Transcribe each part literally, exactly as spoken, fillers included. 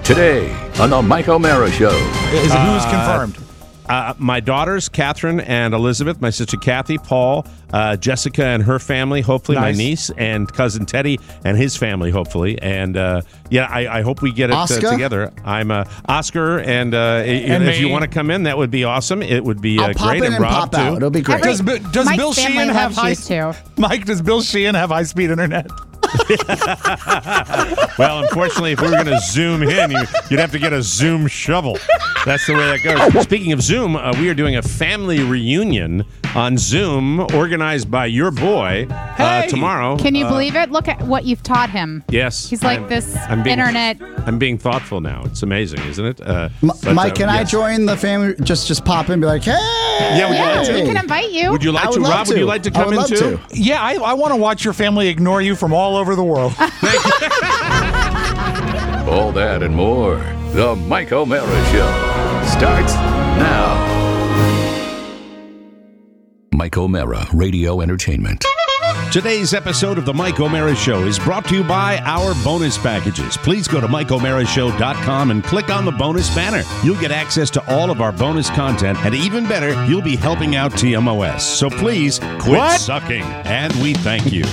Today on the Mike O'Mara Show. Is it who's confirmed? Uh, my daughters, Catherine and Elizabeth, my sister Kathy, Paul, uh, Jessica and her family, hopefully, Nice. my niece, and cousin Teddy and his family, hopefully. And uh, yeah, I, I hope we get it uh, Oscar? together. I'm uh, Oscar, and, uh, And if you me. want to come in, that would be awesome. It would be uh, I'll pop great. in and Rob, pop too. out. It'll be great. Every- Does, Bi- does Mike's Bill family Sheehan have loves high? you, too. Mike, does Bill Sheehan have high speed internet? Well, unfortunately, if we were going to zoom in, you, you'd have to get a Zoom shovel. That's the way that goes. Speaking of Zoom, uh, we are doing a family reunion on Zoom organized by your boy uh, Hey! tomorrow. Can you Uh, believe it? Look at what you've taught him. Yes. He's like I'm- this I'm being, internet. I'm being thoughtful now. It's amazing, isn't it? Uh, M- but, Mike, uh, can I yes. join the family? Just just pop in and be like, hey. Yeah, would you Yeah, like to? we can invite you. Would you like I would to, love Rob? to. Would you like to I come would in love too? to. Yeah, I, I want to watch your family ignore you from all over the world. All that and more. The Mike O'Mara Show starts now. Mike O'Mara Radio Entertainment. Today's episode of the Mike O'Mara Show is brought to you by our bonus packages. Please go to Mike O'Mara Show dot com and click on the bonus banner. You'll get access to all of our bonus content, and even better, you'll be helping out T M O S. So please quit What? sucking, and we thank you.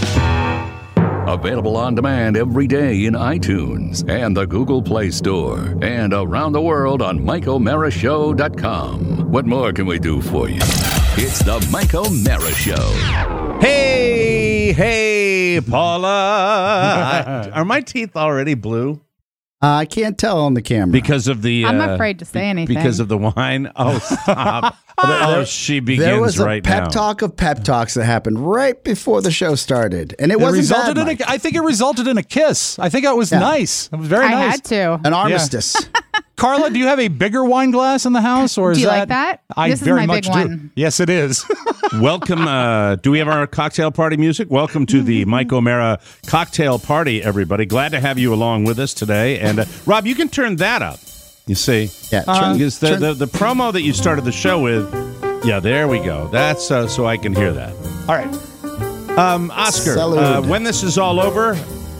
Available on demand every day in iTunes and the Google Play Store and around the world on Mike O'Mara Show dot com. What more can we do for you? It's the Mike O'Mara Show. Hey, hey, Paula. I- are my teeth already blue Uh, I can't tell on the camera. because of the? I'm uh, afraid to say anything. Because of the wine. Oh, stop! Oh, she begins there was a right pep now. talk of pep talks that happened right before the show started, and it, It wasn't resulted bad, in Mike. a, I think it resulted in a kiss. I think that was Yeah. nice. It was very I nice. had to. an armistice. Carla, do you have a bigger wine glass in the house, or is Do you that? like that? I This is very my much big do. one. Yes, it is. Welcome. Uh, do we have our cocktail party music? Welcome to the Mike O'Mara cocktail party, everybody. Glad to have you along with us today. And uh, Rob, you can turn that up. You see, Yeah, Uh, turn- because the, turn- the the promo that you started the show with. Yeah, there we go. That's uh, so I can hear that. All right. Um, Oscar, Salud. uh, when this is all over,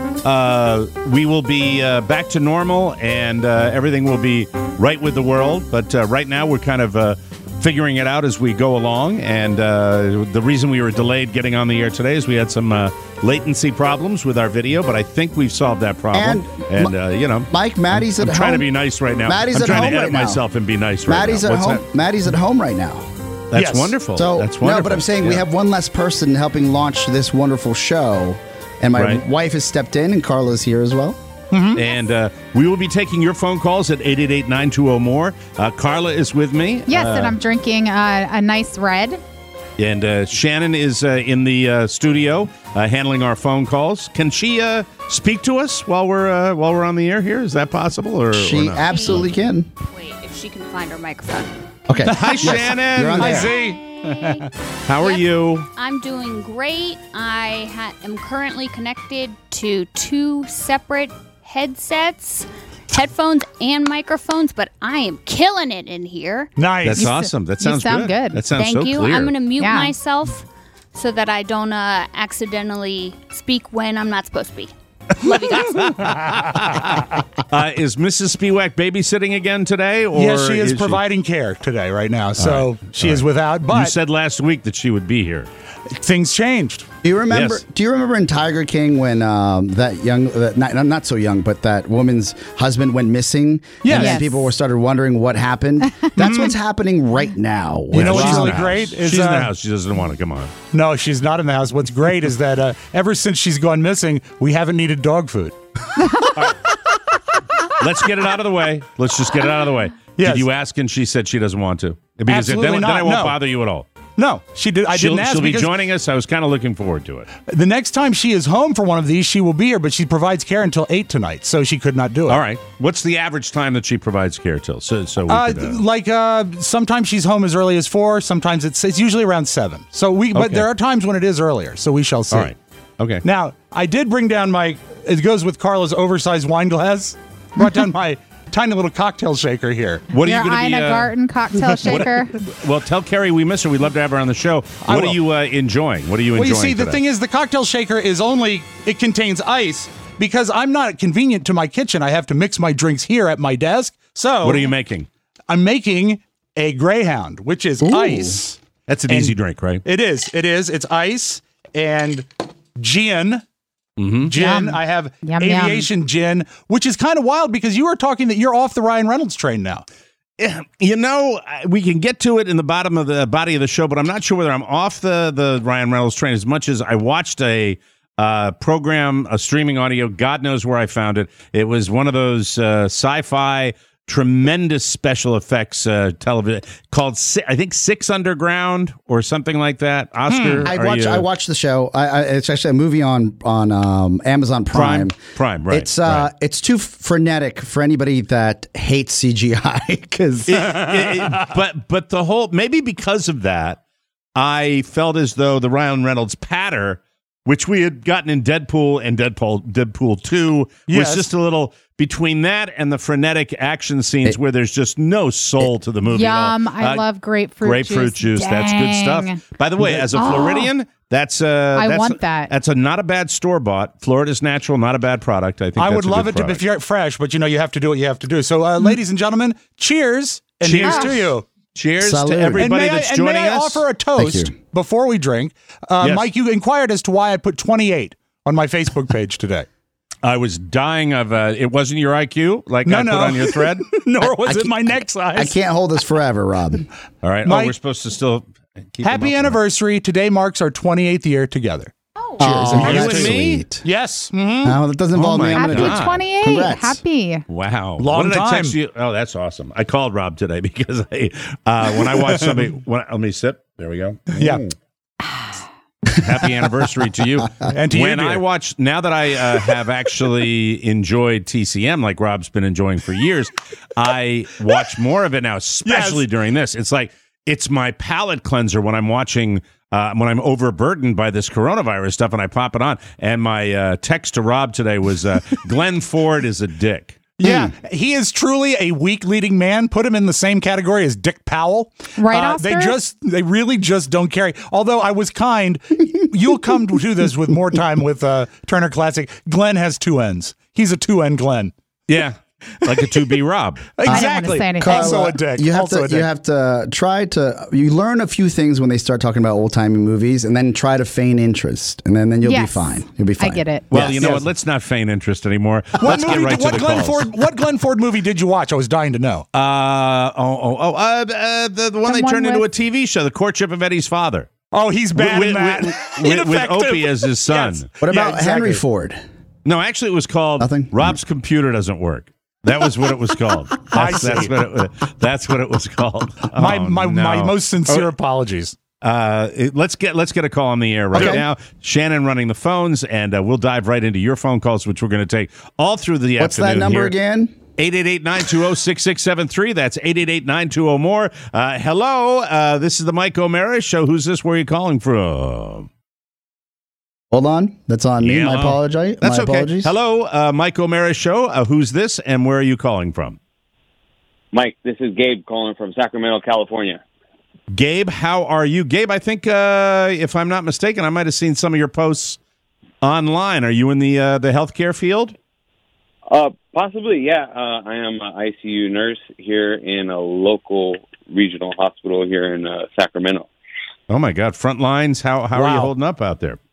uh, we will be uh, back to normal and uh, everything will be right with the world. But uh, right now, we're kind of uh, figuring it out as we go along. And uh, the reason we were delayed getting on the air today is we had some uh, latency problems with our video. But I think we've solved that problem. And, And, uh, you know, Mike, Maddie's I'm at trying home. to be nice right now. Maddie's I'm at trying home to edit right now. myself and be nice right Maddie's now. at What's home. that? Maddie's at home right now. That's Yes. wonderful. So That's wonderful. no, but I'm saying we Yeah. have one less person helping launch this wonderful show, and my Right. wife has stepped in, and Carla's here as well. And uh, we will be taking your phone calls at eight eight eight, nine two zero, more. Uh, Carla is with me. Yes, uh, and I'm drinking uh, a nice red. And uh, Shannon is uh, in the uh, studio uh, handling our phone calls. Can she uh, speak to us while we're uh, while we're on the air here? Is that possible? Or, She or not? absolutely can. Wait, if she can find her microphone. Okay. Hi, Yes, Shannon. you're on I there. see. How are Yep. you? I'm doing great. I ha- am currently connected to two separate headsets, headphones and microphones, but I am killing it in here. Nice. That's awesome. That you sounds sound good. That sounds Thank so you. clear. I'm going to mute Yeah. myself so that I don't uh, accidentally speak when I'm not supposed to be. Love you guys. uh, is Missus Spiewak babysitting again today? Or Yes, she is, she- providing care today, right now. So right. she All is right. without, You but said last week that she would be here. things changed. Do you remember? Yes. Do you remember in Tiger King when um, that young, that, not, not so young, but that woman's husband went missing? Yes. And then Yes. people were started wondering what happened. That's what's happening right now. You know with what's She's in really the house. great is, she's in the uh, house. She doesn't want to come on. No, she's not in the house. What's great is that uh, ever since she's gone missing, we haven't needed dog food. Let's get it out of the way. Let's just get it out of the way. Yes. Did you ask and she said she doesn't want to? Because Absolutely then, then not, I won't no. bother you at all. No, she did. I she'll didn't ask she'll be because joining us. I was kind of looking forward to it. the next time she is home for one of these, she will be here. But she provides care until eight tonight, so she could not do it. All right. What's the average time that she provides care till? So, so we Uh, could, uh, like uh, sometimes she's home as early as four. Sometimes it's it's usually around seven. So we, but Okay. there are times when it is earlier. So we shall see. all right. Okay. Now I did bring down my. It goes with Carla's oversized wine glass. Brought down my tiny little cocktail shaker here. What are Your you going to Ina be? Uh, Garten cocktail shaker. well, tell Carrie we miss her. We'd love to have her on the show. I What are will. you uh, enjoying? What are you Well, enjoying? you see, the today? thing is, the cocktail shaker is only it contains ice, because I'm not convenient to my kitchen. I have to mix my drinks here at my desk. So What are you making? I'm making a Greyhound, which is ice. That's an And- easy drink, right? It is. It is. It's ice and gin. Mm-hmm. Gin. Yum. I have Yum, aviation gin, which is kind of wild because you were talking that you're off the Ryan Reynolds train now. You know, I- we can get to it in the bottom of the body of the show, but I'm not sure whether I'm off the, the Ryan Reynolds train as much as I watched a uh, program, a streaming audio. God knows where I found it. It was one of those uh, sci-fi, tremendous special effects uh, television called, Si- I think, Six Underground or something like that. Oscar, I are watch. you- I watched the show. I, I, it's actually a movie on on um, Amazon Prime. Prime? Prime, right, It's uh, right. it's too frenetic for anybody that hates C G I because It- it- but but the whole maybe because of that, I felt as though the Ryan Reynolds patter, which we had gotten in Deadpool and Deadpool Deadpool two, Yes. was just a little between that and the frenetic action scenes where there's just no soul to the movie. at all. Yum. I Uh, love grapefruit, grapefruit juice. That's good Dang. stuff. By the way, as a Floridian, that's uh, I that's, want that. That's a not a bad store bought. Florida's natural, not a bad product. I think I that's would a love good it to be product. f- fresh, but you know, you have to do what you have to do. So, uh, ladies and gentlemen, cheers. And Cheers. here's to you. Cheers Salud. to everybody and may, that's I, and joining may I us. offer a toast you. before we drink? Uh, Yes. Mike, you inquired as to why I put twenty-eight on my Facebook page today. I was dying of uh, it wasn't your I Q like No, I no. put on your thread. Nor was I it my neck size. I can't hold this forever, Rob. All right. Mike- oh, we're supposed to still keep them Happy up. anniversary. Today marks our twenty-eighth year together. Oh, Oh, You that's and me? sweet. Yes. mhm. No, that doesn't involve Oh me. my I'm happy gonna God. twenty-eight. Congrats. Happy. Wow. Long what did I time. text you? Oh, that's awesome. I called Rob today because I, uh, when I watched somebody, when, let me sip. There we go. Yeah. Mm. Happy anniversary to you. And to you, when dear. I watch, now that I uh, have actually enjoyed T C M like Rob's been enjoying for years, I watch more of it now, especially Yes. during this. It's like, it's my palate cleanser when I'm watching, uh, when I'm overburdened by this coronavirus stuff and I pop it on. And my uh, text to Rob today was, uh, Glenn Ford is a dick. Yeah, he is truly a weak leading man. Put him in the same category as Dick Powell. Right, Uh, They Oscar? just, they really just don't carry. Although I was kind, you'll come to this with more time with uh, Turner Classic. Glenn has two ends. He's a two end Glenn. Yeah. Like a two B Rob. Exactly. say anything. Also Carla, a dick. You have also to a dick. you have to try to you learn a few things when they start talking about old timey movies, and then try to feign interest, and then then you'll be Yes. fine. You'll be I fine. get it. Well, Yes. you know Yes. what? Let's not feign interest anymore. What Let's get movie? right did- to what the Glenn calls. Ford? What Glenn Ford movie did you watch? I was dying to know. Uh, oh, oh, oh, uh, uh, the, the one The they one turned into a with- T V show, The Courtship of Eddie's Father. Oh, he's bad with, in that. with, with, with Ineffective. Opie as his son. Yes. What Yeah, about exactly. Henry Ford? No, actually, it was called Nothing? Rob's Computer Doesn't Work. That was what it was called. I That's, see. that's, what, it, was- that's what it was called. My Oh, my, my no. most sincere apologies. Uh, it- let's get let's get a call on the air right Okay. now. Shannon running the phones, and uh, we'll dive right into your phone calls, which we're going to take all through the What's afternoon. that number here. again? eight eight eight, nine two zero, six six seven three. That's eight eight eight, nine two zero, more. Uh, hello, uh, this is the Mike O'Mara Show. Who's this? Where are you calling from? Hold on, that's on me. Yeah, My hello. apology. That's My okay. apologies. Hello, uh, Mike O'Mara Show. Uh, who's this, and where are you calling from? Mike, this is Gabe calling from Sacramento, California. Gabe, how are you? Gabe, I think, uh, if I'm not mistaken, I might have seen some of your posts online. Are you in the uh, the healthcare field? Uh, possibly, yeah. Uh, I am an I C U nurse here in a local regional hospital here in uh, Sacramento. Oh, my God. Front lines, how, how are you Wow. holding up out there?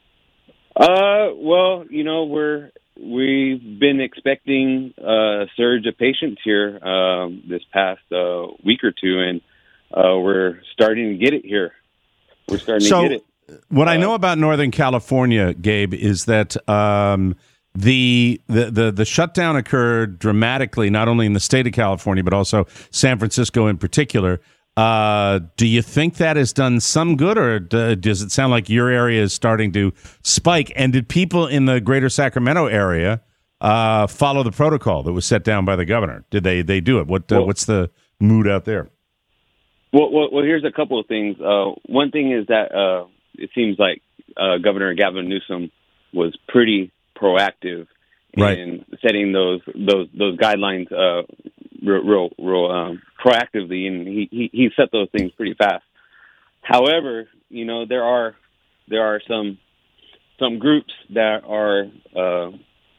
Uh, well, you know, we're we've been expecting a surge of patients here um, this past uh, week or two, and uh, we're starting to get it here. We're starting So- to get it. What I know about Northern California, Gabe, is that um, the, the the the shutdown occurred dramatically, not only in the state of California but also San Francisco in particular. Uh, do you think that has done some good, or d- does it sound like your area is starting to spike? And did people in the greater Sacramento area uh, follow the protocol that was set down by the governor? Did they they do it? What uh, Well- what's the mood out there? Well, well, well here's a couple of things. Uh, one thing is that uh, it seems like uh, Governor Gavin Newsom was pretty proactive Right. in setting those those those guidelines uh, real real, real um, proactively, and he, he he set those things pretty fast. However, you know there are there are some some groups that are uh,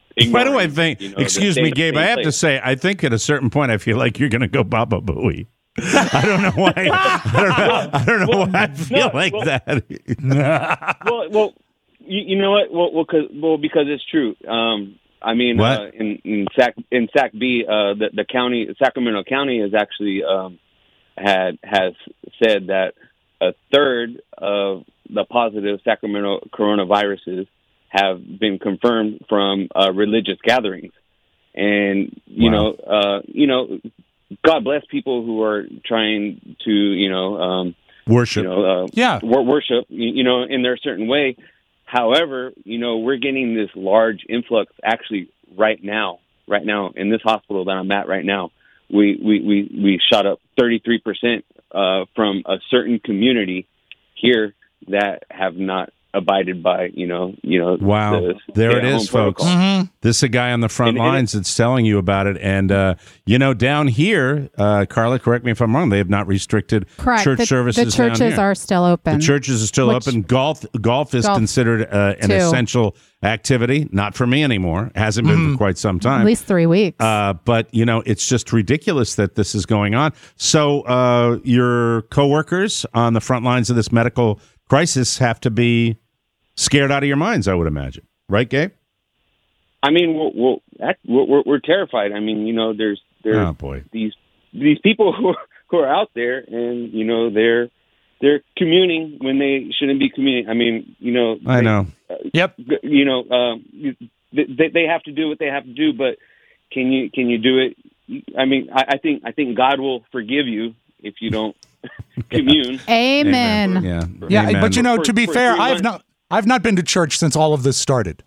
Why do I think? You know, excuse the me, same- Gabe. same I have place. to say, I think at a certain point, I feel like you're going to go Baba Booey. I don't know why. I don't know. I don't know Well, why I feel no, like well- that. well, well, you, you know what? Well, well, cause, well, because it's true. Um, I mean, What? uh, in in Sac in Sac B, uh, the the county, Sacramento County, has actually um, had has said that a third of the positive Sacramento coronaviruses have been confirmed from uh, religious gatherings, and you Wow. know, uh, you know, God bless people who are trying to, you know. Um, Worship. you know, uh, Yeah. wor- worship, you, you know, in their certain way. However, you know, we're getting this large influx actually right now, right now in this hospital that I'm at right now. We, we, we, we shot up thirty-three percent uh, from a certain community here that have not abided by, you know, you know. Wow. the There it stay-at-home is, folks. protocol. This is a guy on the front And- and it- lines that's telling you about it. And, uh, you know, down here, uh, Carla, correct me if I'm wrong, they have not restricted Correct. church the, services the down churches here. are still open. The churches are still Which- open. Golf golf is Golf, considered uh, an too. essential activity. Not for me anymore. Hasn't been for quite some time. At least three weeks. Uh, but, you know, it's just ridiculous that this is going on. So uh, your coworkers on the front lines of this medical crisis have to be scared out of your minds, I would imagine. Right, Gabe? I mean, we're, we're, that- we're, we're terrified. I mean, you know, there's, there's Oh, boy. these these people who are, who are out there, and you know they're they're communing when they shouldn't be communing. I mean, you know, I they- know. Yep. you know, um, you- they, they have to do what they have to do, but can you can you do it? I mean, I, I think I think God will forgive you if you don't commune. Amen. Yeah. Yeah, Amen. but you know, For- to be for fair, three I've months. not I've not been to church since all of this started.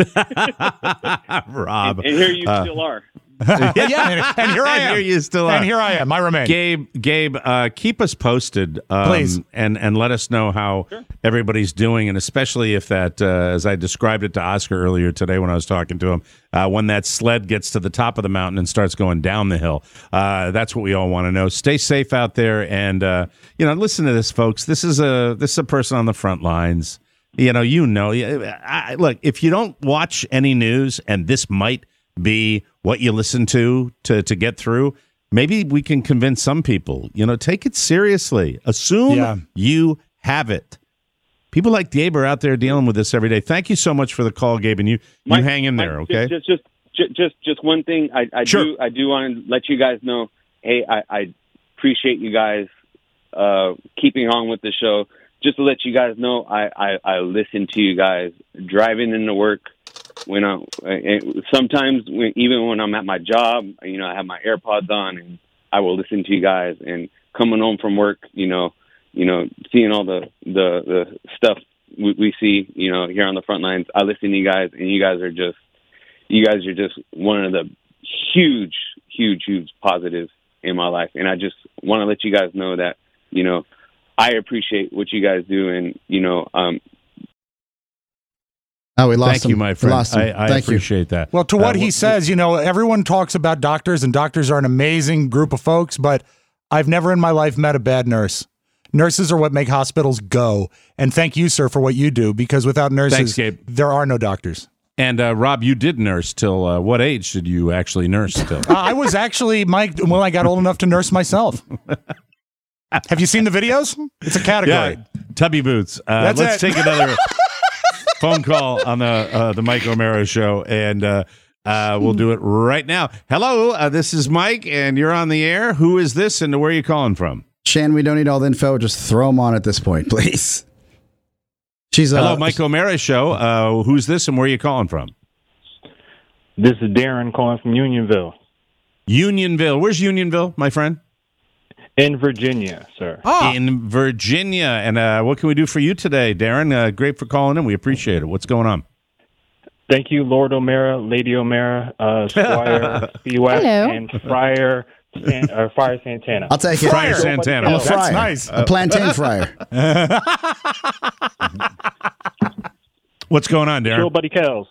Rob. And here you still are. yeah, and, and here I And am. here you still And are. here I am. I remain. Gabe, Gabe, uh, keep us posted, um, Please. and and let us know how everybody's doing, and especially if that, uh, as I described it to Oscar earlier today when I was talking to him, uh, when that sled gets to the top of the mountain and starts going down the hill, uh, that's what we all want to know. Stay safe out there, and uh, you know, listen to this, folks. This is a this is a person on the front lines. You know, you know, I, look, if you don't watch any news, and this might be what you listen to to to get through, maybe we can convince some people, you know, take it seriously. Assume Yeah. you have it. People like Gabe are out there dealing with this every day. Thank you so much for the call, Gabe, and you, you Mike, hang in there, Mike, okay? Just, just, just, just, just one thing. I, I Sure. do, I do want to let you guys know. Hey, I, I appreciate you guys uh, keeping on with the show. Just to let you guys know, I, I, I listen to you guys driving into work. When I, and sometimes when, even when I'm at my job, you know, I have my AirPods on and I will listen to you guys. And coming home from work, you know, you know, seeing all the the, the stuff we, we see, you know, here on the front lines, I listen to you guys, and you guys are just, you guys are just one of the huge, huge, huge positives in my life. And I just want to let you guys know that, you know, I appreciate what you guys do, and you know, um, Oh, we lost Thank him. you, my We friend. lost him. I, I Thank you. appreciate that. Well, to what Uh, he wh- says, you know, everyone talks about doctors, and doctors are an amazing group of folks, but I've never in my life met a bad nurse. Nurses are what make hospitals go. And thank you, sir, for what you do, because without nurses, Thanks, Gabe. there are no doctors. And uh, Rob, you did nurse till uh, what age did you actually nurse till? Uh, I was actually, Mike, when I got old enough to nurse myself. Have you seen the videos? It's a category. Yeah, Tubby Boots. Uh, That's let's it. take another phone call on the uh, the Mike O'Mara Show, and uh, uh, we'll do it right now. Hello, uh, this is Mike, and you're on the air. Who is this, and where are you calling from? Shan, we don't need all the info. Just throw them on at this point, please. She's uh, Hello, Mike O'Mara Show. Uh, who's this, and where are you calling from? This is Darren calling from Unionville. Unionville. Where's Unionville, my friend? In Virginia, sir. Oh, In Virginia. And uh, what can we do for you today, Darren? Uh, great for calling in. We appreciate it. What's going on? Thank you, Lord O'Mara, Lady O'Mara, uh, Squire C W A C, Hello. and Friar San, uh, Friar Santana. I'll take it. Friar Santana. I'm a That's fryer. nice. A plantain fryer. What's going on, It's your Darren? buddy Kels.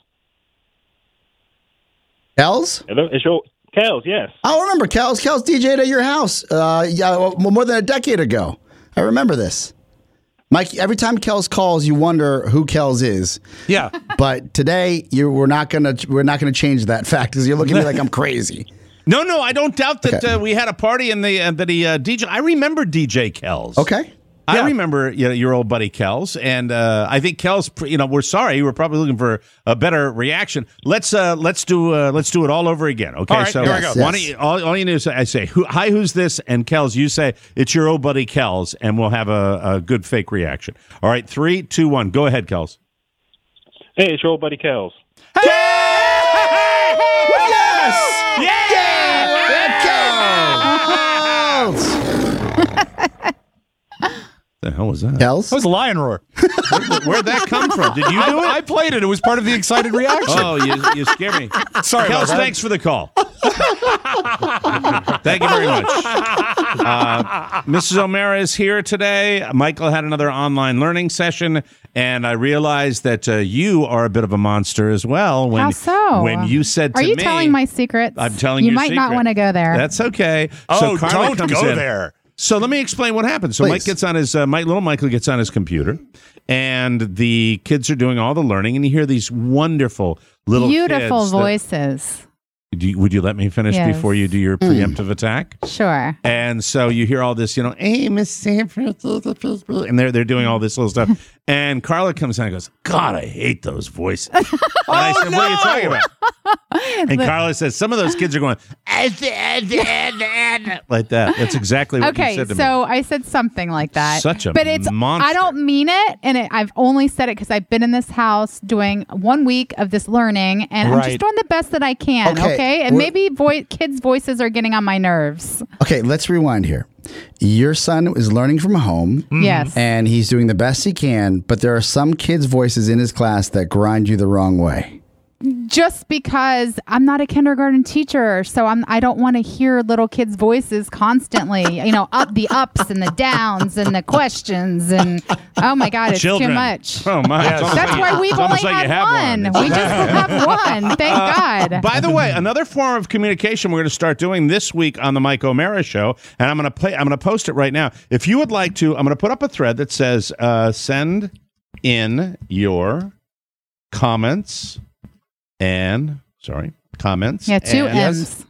Kels? Hello, it's your Kels. Yes. I remember Kels. Kels D J'd at your house uh, yeah, well, more than a decade ago. I remember this. Mike, every time Kels calls, you wonder who Kels is. Yeah. But today, you we're not gonna we're not gonna change that fact because you're looking at me like I'm crazy. No, no, I don't doubt that Okay. uh, we had a party and the uh, that he uh, D J. I remember D J Kels. Okay. I Yeah. remember you know, your old buddy Kels, and uh, I think Kels. You know, we're sorry, we're probably looking for a better reaction. Let's uh, let's do uh, let's do it all over again. Okay, All right, so here we go. why don't you, all, all you need is I say, who, "Hi, who's this?" And Kels, you say it's your old buddy Kels, and we'll have a, a good fake reaction. All right, three, two, one, go ahead, Kels. Hey, it's your old buddy Kels. Yes! Yeah! The hell was that? Kels? That was a lion roar. Where'd that come from? Did you do it? I played it. It was part of the excited reaction. Oh, you, you scared me. Sorry about Kels, that. thanks for the call. Thank you very much. Uh, Missus O'Mara is here today. Michael had another online learning session, and I realized that uh, you are a bit of a monster as well. When, How so? When you said to Are me... you telling my secrets? I'm telling you. your might not secret. want to go there. That's okay. Oh, Carla don't comes go in. there. So let me explain what happened. So Please. Mike gets on his uh, Mike, little Michael gets on his computer, and the kids are doing all the learning, and you hear these wonderful little Beautiful kids that- voices. Do you, would you let me finish Yes. before you do your preemptive attack? Sure. And so you hear all this, you know, hey, Miss Sanford, and they're they're doing all this little stuff. And Carla comes in and goes, God, I hate those voices. And I said, what are you talking about? And Carla says, some of those kids are going like that. That's exactly what you Okay, said to so me. I said something like that. Such a but it's monster. I don't mean it, and it, I've only said it because I've been in this house doing one week of this learning, and I'm Right. just doing the best that I can. Okay, Okay, and we're- maybe vo- kids' voices are getting on my nerves. Okay, let's rewind here. Your son is learning from home. Yes. And he's doing the best he can, but there are some kids' voices in his class that grind you the wrong way. Just because I'm not a kindergarten teacher, so I'm I don't want to hear little kids' voices constantly. You know, up the ups and the downs and the questions and oh my God, it's Children. too much. Oh, my. It's almost That's like why you- we've it's only almost like you had have one. one. We just have one. Thank God. By the way, another form of communication we're going to start doing this week on the Mike O'Mara Show, and I'm going to play. I'm going to post it right now. If you would like to, I'm going to put up a thread that says, uh, "Send in your comments and sorry comments, Yeah, two and, M's.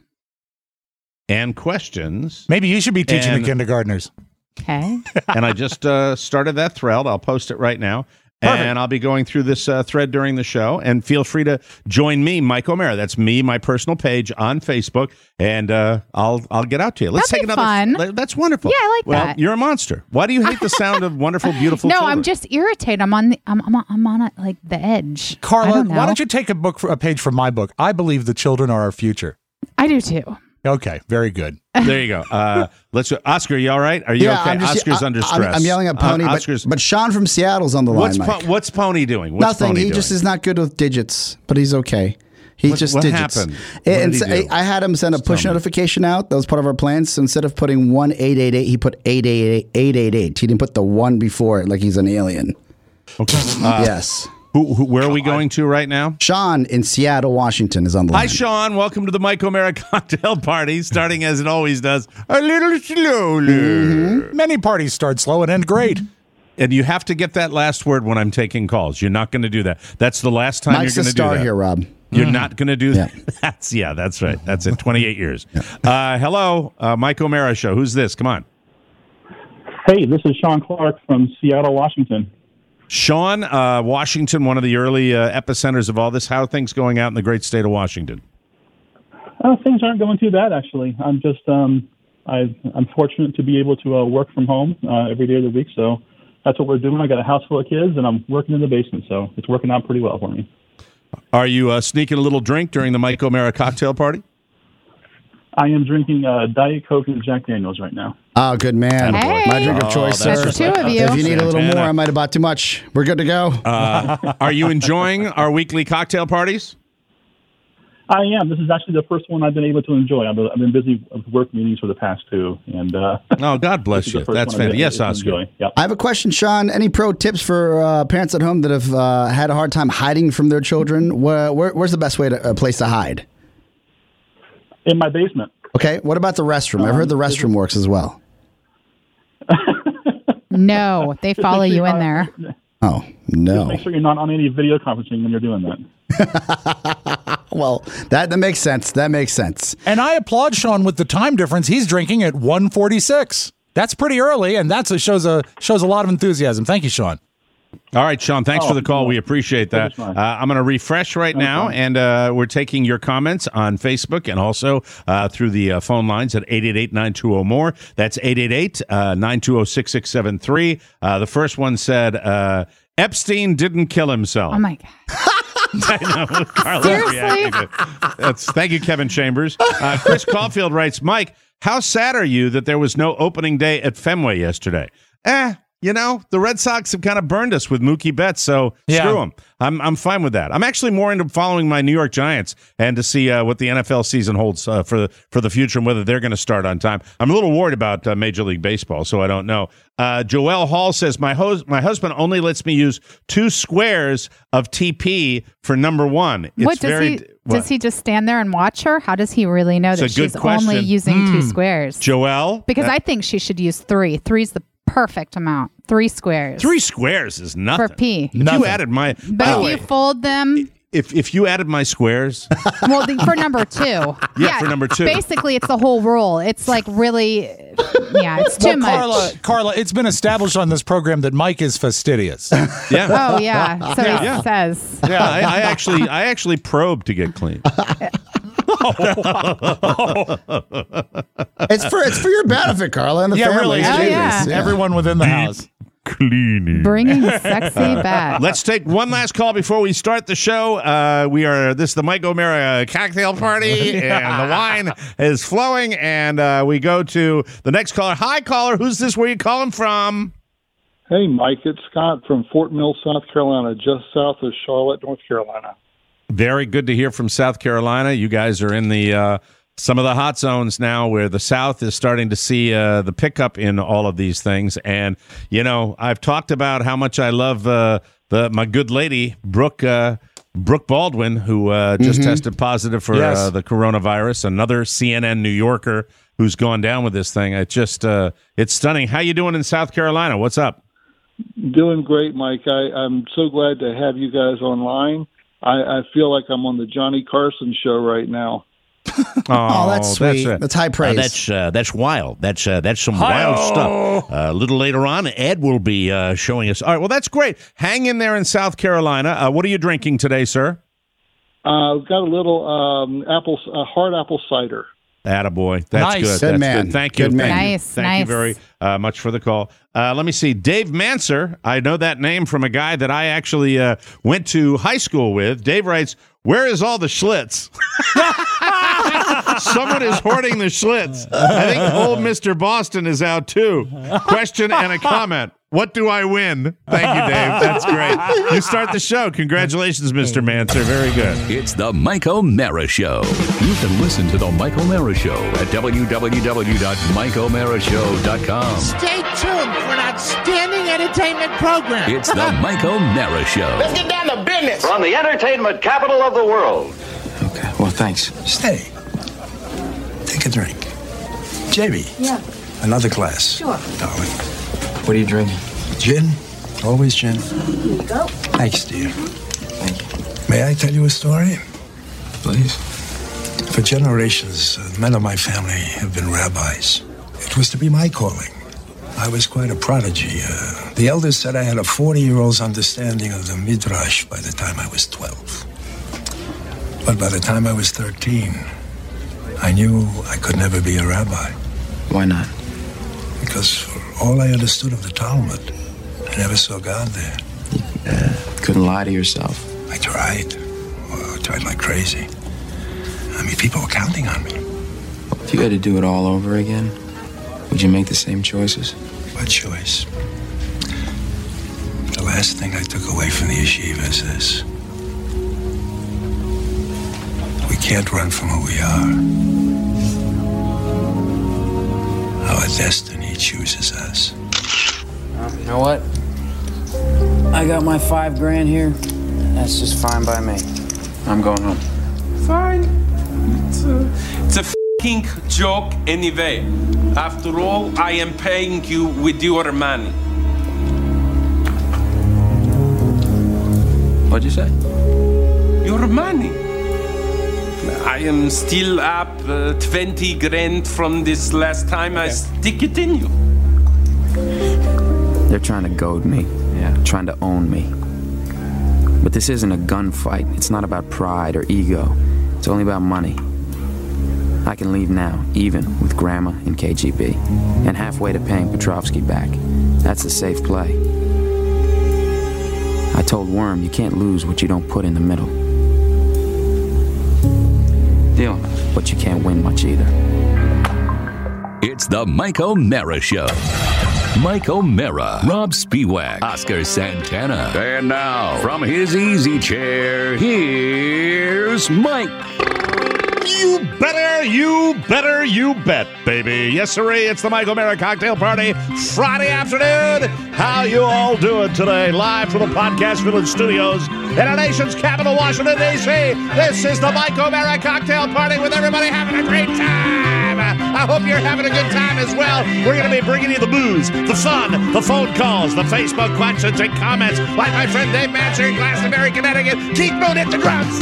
and questions." Maybe you should be teaching And- the kindergartners. Okay. And I just uh, started that thread. I'll post it right now. Perfect. And I'll be going through this uh, thread during the show. And feel free to join me, Mike O'Mara. That's me, my personal page on Facebook, and uh, I'll I'll get out to you. Let's That'd take be another. fun. That's wonderful. Yeah, I like well, that. You're a monster. Why do you hate the sound of wonderful, beautiful? No, children? I'm just irritated. I'm on the I'm I'm on, I'm on a, like the edge. I Carla, don't know. why don't you take a book for, a page from my book? I believe the children are our future. I do too. Okay, very good. There you go. Uh, let's. Oscar, you all right? Are you okay? I'm just- Oscar's I- under I'm- stress. I'm, yelling at Uh, Pony, but, Oscar's. but Sean from Seattle's on the what's line, po- Mike. what's Pony doing? What's Nothing. Pony He doing? just is not good with digits, but he's okay. He What- just what digits. happened? And What did he so do? I, I had him send a push tell me. notification out. That was part of our plans. So instead of putting one eight eight eight, he put eight eight eight eight eight eight. He didn't put the one before it like he's an alien. Okay. Uh, Yes. who, who, where are we going to right now? Sean in Seattle, Washington is on the Hi, line. Sean. Welcome to the Mike O'Mara cocktail party, starting as it always does, a little slowly. Mm-hmm. Many parties start slow and end great. And you have to get that last word when I'm taking calls. You're not going to do that. That's the last time Mike's you're the going to do star that. here, Rob. You're not going to do that. Yeah. That's yeah. That's right. That's it. twenty-eight years. Uh, hello, uh, Mike O'Mara show. Who's this? Come on, Hey, this is Sean Clark from Seattle, Washington. Sean, uh, Washington, one of the early uh, epicenters of all this. How are things going out in the great state of Washington? Uh, things aren't going too bad, actually. I'm just, um, I, I'm fortunate to be able to uh, work from home uh, every day of the week, so that's what we're doing. I got a house full of kids, and I'm working in the basement, so it's working out pretty well for me. Are you uh, sneaking a little drink during the Mike O'Mara cocktail party? I am drinking uh, Diet Coke and Jack Daniels right now. Oh, good man. Hey. My drink of Oh, choice, that's sir. There's two of you. If you need a little Santana. more, I might have bought too much. We're good to go. Uh, are you enjoying our weekly cocktail parties? I am. This is actually the first one I've been able to enjoy. I've been, I've been busy with work meetings for the past two, and uh, Oh, God bless this is the you. first That's one I've been fantastic. Yes, able to Oscar. enjoy. Yep. I have a question, Sean. Any pro tips for uh, parents at home that have uh, had a hard time hiding from their children? Where, where, where's the best way to a place to hide? In my basement. Okay. What about the restroom? I've heard the restroom works as well. No, they follow you in there. Oh, no. Just make sure you're not on any video conferencing when you're doing that. Well, that, that makes sense. That makes sense. And I applaud Sean with the time difference. He's drinking at one forty-six. That's pretty early, and that's a, shows a shows a lot of enthusiasm. Thank you, Sean. All right, Sean, thanks Oh, for the call. cool. We appreciate that. Uh, I'm going to refresh right now, problem. and uh, we're taking your comments on Facebook and also uh, through the uh, phone lines at eight eight eight, nine two zero, more. That's eight eight eight, nine two zero, six six seven three. Uh, the first one said, uh, Epstein didn't kill himself. Oh, my God. I know. Carla's Seriously? reacting to- That's, thank you, Kevin Chambers. Uh, Chris Caulfield writes, Mike, how sad are you that there was no opening day at Fenway yesterday? Eh, you know, the Red Sox have kind of burned us with Mookie Betts, so Yeah. screw them. I'm I'm fine with that. I'm actually more into following my New York Giants and to see uh, what the N F L season holds uh, for the for the future and whether they're going to start on time. I'm a little worried about uh, Major League Baseball, so I don't know. Uh, Joel Hall says my host my husband only lets me use two squares of T P for number one. It's what does very, he? what? Does he just stand there and watch her? How does he really know It's that a good she's question. only using two squares? Joel, Because uh, I think she should use three. Three's the perfect amount. Three squares. three squares is nothing. for P. If Nothing. you added my, But by the if way, you fold them, if if you added my squares, well, the, for number two. Yeah, for number two. Basically, it's the whole rule. It's like really, yeah, it's too Well, much. Carla, Carla, it's been established on this program that Mike is fastidious. yeah, Oh yeah, so Yeah. he Yeah. says. yeah. I, I actually I actually probe to get clean. It's for it's for your benefit, Carla, and the Yeah, family. really. Oh, it yeah. is. Everyone within the house. Cleaning. Bringing sexy back. Let's take one last call before we start the show. Uh, we are this is the Mike O'Mara cocktail party, and the wine is flowing. And uh, we go to the next caller. Hi, caller. Who's this? Where you calling from? Hey, Mike, it's Scott from Fort Mill, South Carolina, just south of Charlotte, North Carolina. Very good to hear from South Carolina. You guys are in the uh, some of the hot zones now where the South is starting to see uh, the pickup in all of these things. And, you know, I've talked about how much I love uh, the my good lady, Brooke, uh, Brooke Baldwin, who uh, just Mm-hmm. tested positive for Yes. uh, the coronavirus, another C N N New Yorker who's gone down with this thing. It just, uh, it's stunning. How you doing in South Carolina? What's up? Doing great, Mike. I, I'm so glad to have you guys online. I, I feel like I'm on the Johnny Carson show right now. Oh, that's sweet. uh, That's high praise. Uh, that's uh, that's wild. That's uh, that's some wild stuff. Uh, a little later on, Ed will be uh, showing us. All right, well, that's great. Hang in there in South Carolina. Uh, what are you drinking today, sir? Uh, I've got a little um, apple, uh, hard apple cider. Attaboy. That's Nice. good. Good That's man. good. Thank you. Good man. Thank you. Nice, Thank nice. you very uh, much for the call. Uh, let me see. Dave Manser. I know that name from a guy that I actually uh, went to high school with. Dave writes, where is all the Schlitz? Someone is hoarding the Schlitz. I think old Mister Boston is out too. Question and a comment. What do I win? Thank you, Dave. That's great. You start the show. Congratulations, Mister Manser. Very good. It's the Mike O'Mara Show. You can listen to the Mike O'Mara Show at w w w dot mike o'mara show dot com. Stay tuned for an outstanding entertainment program. It's the Mike O'Mara Show. Let's get down to business. From the entertainment capital of the world. Okay, well, thanks. Stay. Take a drink. J B. Yeah. Another glass. Sure. Darling. What are you drinking? Gin. Always gin. Here you go. Thanks, dear. Thank you. May I tell you a story? Please. For generations, uh, men of my family have been rabbis. It was to be my calling. I was quite a prodigy. Uh, the elders said I had a forty-year-old's understanding of the Midrash by the time I was twelve. But by the time I was thirteen, I knew I could never be a rabbi. Why not? Because for all I understood of the Talmud, I never saw God there. You uh, couldn't lie to yourself. I tried. Oh, I tried like crazy. I mean, people were counting on me. If you had to do it all over again, would you make the same choices? What choice? The last thing I took away from the yeshiva is this. We can't run from who we are. Our destiny chooses us. You know what? I got my five grand here. That's just fine by me. I'm going home. Fine. It's a, it's a f***ing joke anyway. After all, I am paying you with your money. What'd you say? Your money. I am still up uh, twenty grand from this last time I stick it in you. They're trying to goad me. Yeah. Trying to own me. But this isn't a gunfight. It's not about pride or ego. It's only about money. I can leave now, even with Grandma and K G B, and halfway to paying Petrovsky back. That's a safe play. I told Worm you can't lose what you don't put in the middle. Deal. But you can't win much either. It's the Mike O'Mara Show. Mike O'Mara, Rob Spiewak, Oscar Santana. And now, from his easy chair, here's Mike. You better, you better, you bet, baby. Yes, sirree, it's the Mike O'Mara Cocktail Party Friday afternoon. How you all doing today? Live from the Podcast Village Studios in our nation's capital, Washington, D C This is the Mike O'Mara Cocktail Party with everybody having a great time. I hope you're having a good time as well. We're going to be bringing you the booze, the fun, the phone calls, the Facebook questions and comments, like my friend Dave Mancher in Glastonbury, Connecticut. Keith Moon at the drums.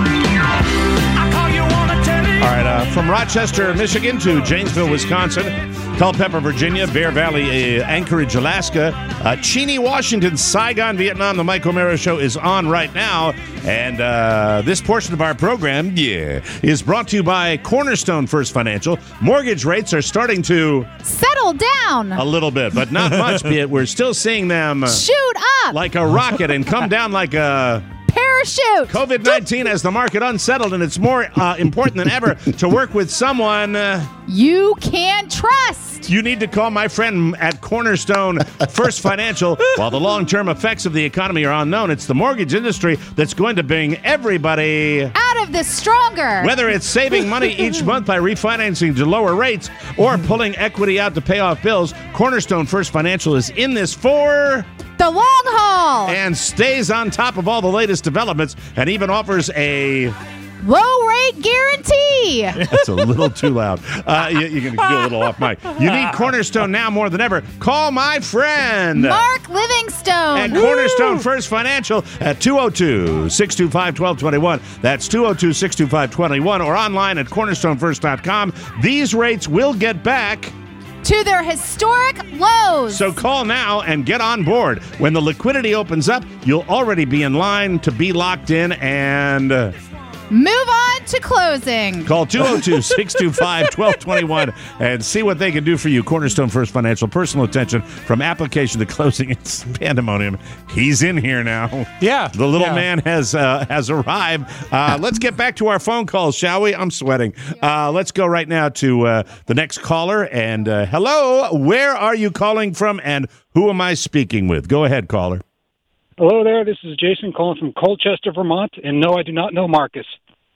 All right, uh, from Rochester, Michigan to Janesville, Wisconsin, Culpeper, Virginia, Bear Valley, uh, Anchorage, Alaska, uh, Cheney, Washington, Saigon, Vietnam. The Mike O'Mara Show is on right now. And uh, this portion of our program, yeah, is brought to you by Cornerstone First Financial. Mortgage rates are starting to settle down a little bit, but not much. We're still seeing them shoot up like a rocket and come down like a parachute. COVID nineteen has the market unsettled, and it's more uh, important than ever to work with someone uh, you can trust. You need to call my friend at Cornerstone First Financial. While the long-term effects of the economy are unknown, it's the mortgage industry that's going to bring everybody out of this stronger. Whether it's saving money each month by refinancing to lower rates or pulling equity out to pay off bills, Cornerstone First Financial is in this for the long haul and stays on top of all the latest developments and even offers a low rate guarantee. That's a little too loud. Uh, you, you're going to do a little off mic. You need Cornerstone now more than ever. Call my friend Mark Livingstone and Cornerstone First Financial at two oh two, six two five, one two two one. That's two oh two, six two five, one two two one or online at cornerstone first dot com. These rates will get back to their historic lows. So call now and get on board. When the liquidity opens up, you'll already be in line to be locked in and uh, move on to closing. Call two oh two, six two five, one two two one and see what they can do for you. Cornerstone First Financial, personal attention from application to closing. It's pandemonium. He's in here now. Yeah. The little yeah. man has uh, has arrived. Uh, let's get back to our phone calls, shall we? I'm sweating. Uh, let's go right now to uh, the next caller. And uh, hello, where are you calling from and who am I speaking with? Go ahead, caller. Hello there, this is Jason calling from Colchester, Vermont, and no, I do not know Marcus.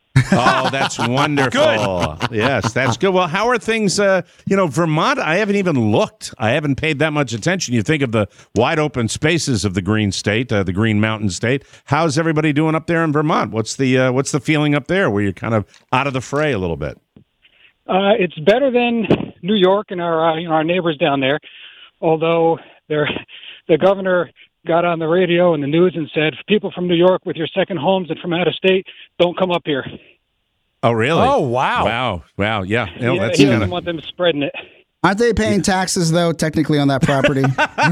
Oh, that's wonderful. Good. Yes, that's good. Well, how are things, uh, you know, Vermont, I haven't even looked. I haven't paid that much attention. You think of the wide open spaces of the Green State, uh, the Green Mountain State. How's everybody doing up there in Vermont? What's the uh, what's the feeling up there where you're kind of out of the fray a little bit? Uh, it's better than New York and our, uh, you know, our neighbors down there, although they're, the governor got on the radio and the news and said, people from New York with your second homes and from out of state, don't come up here. Oh, really? Oh, wow. Wow. Wow. Yeah. You know, yeah that's he kinda... doesn't want them spreading it. Aren't they paying taxes, though, technically on that property?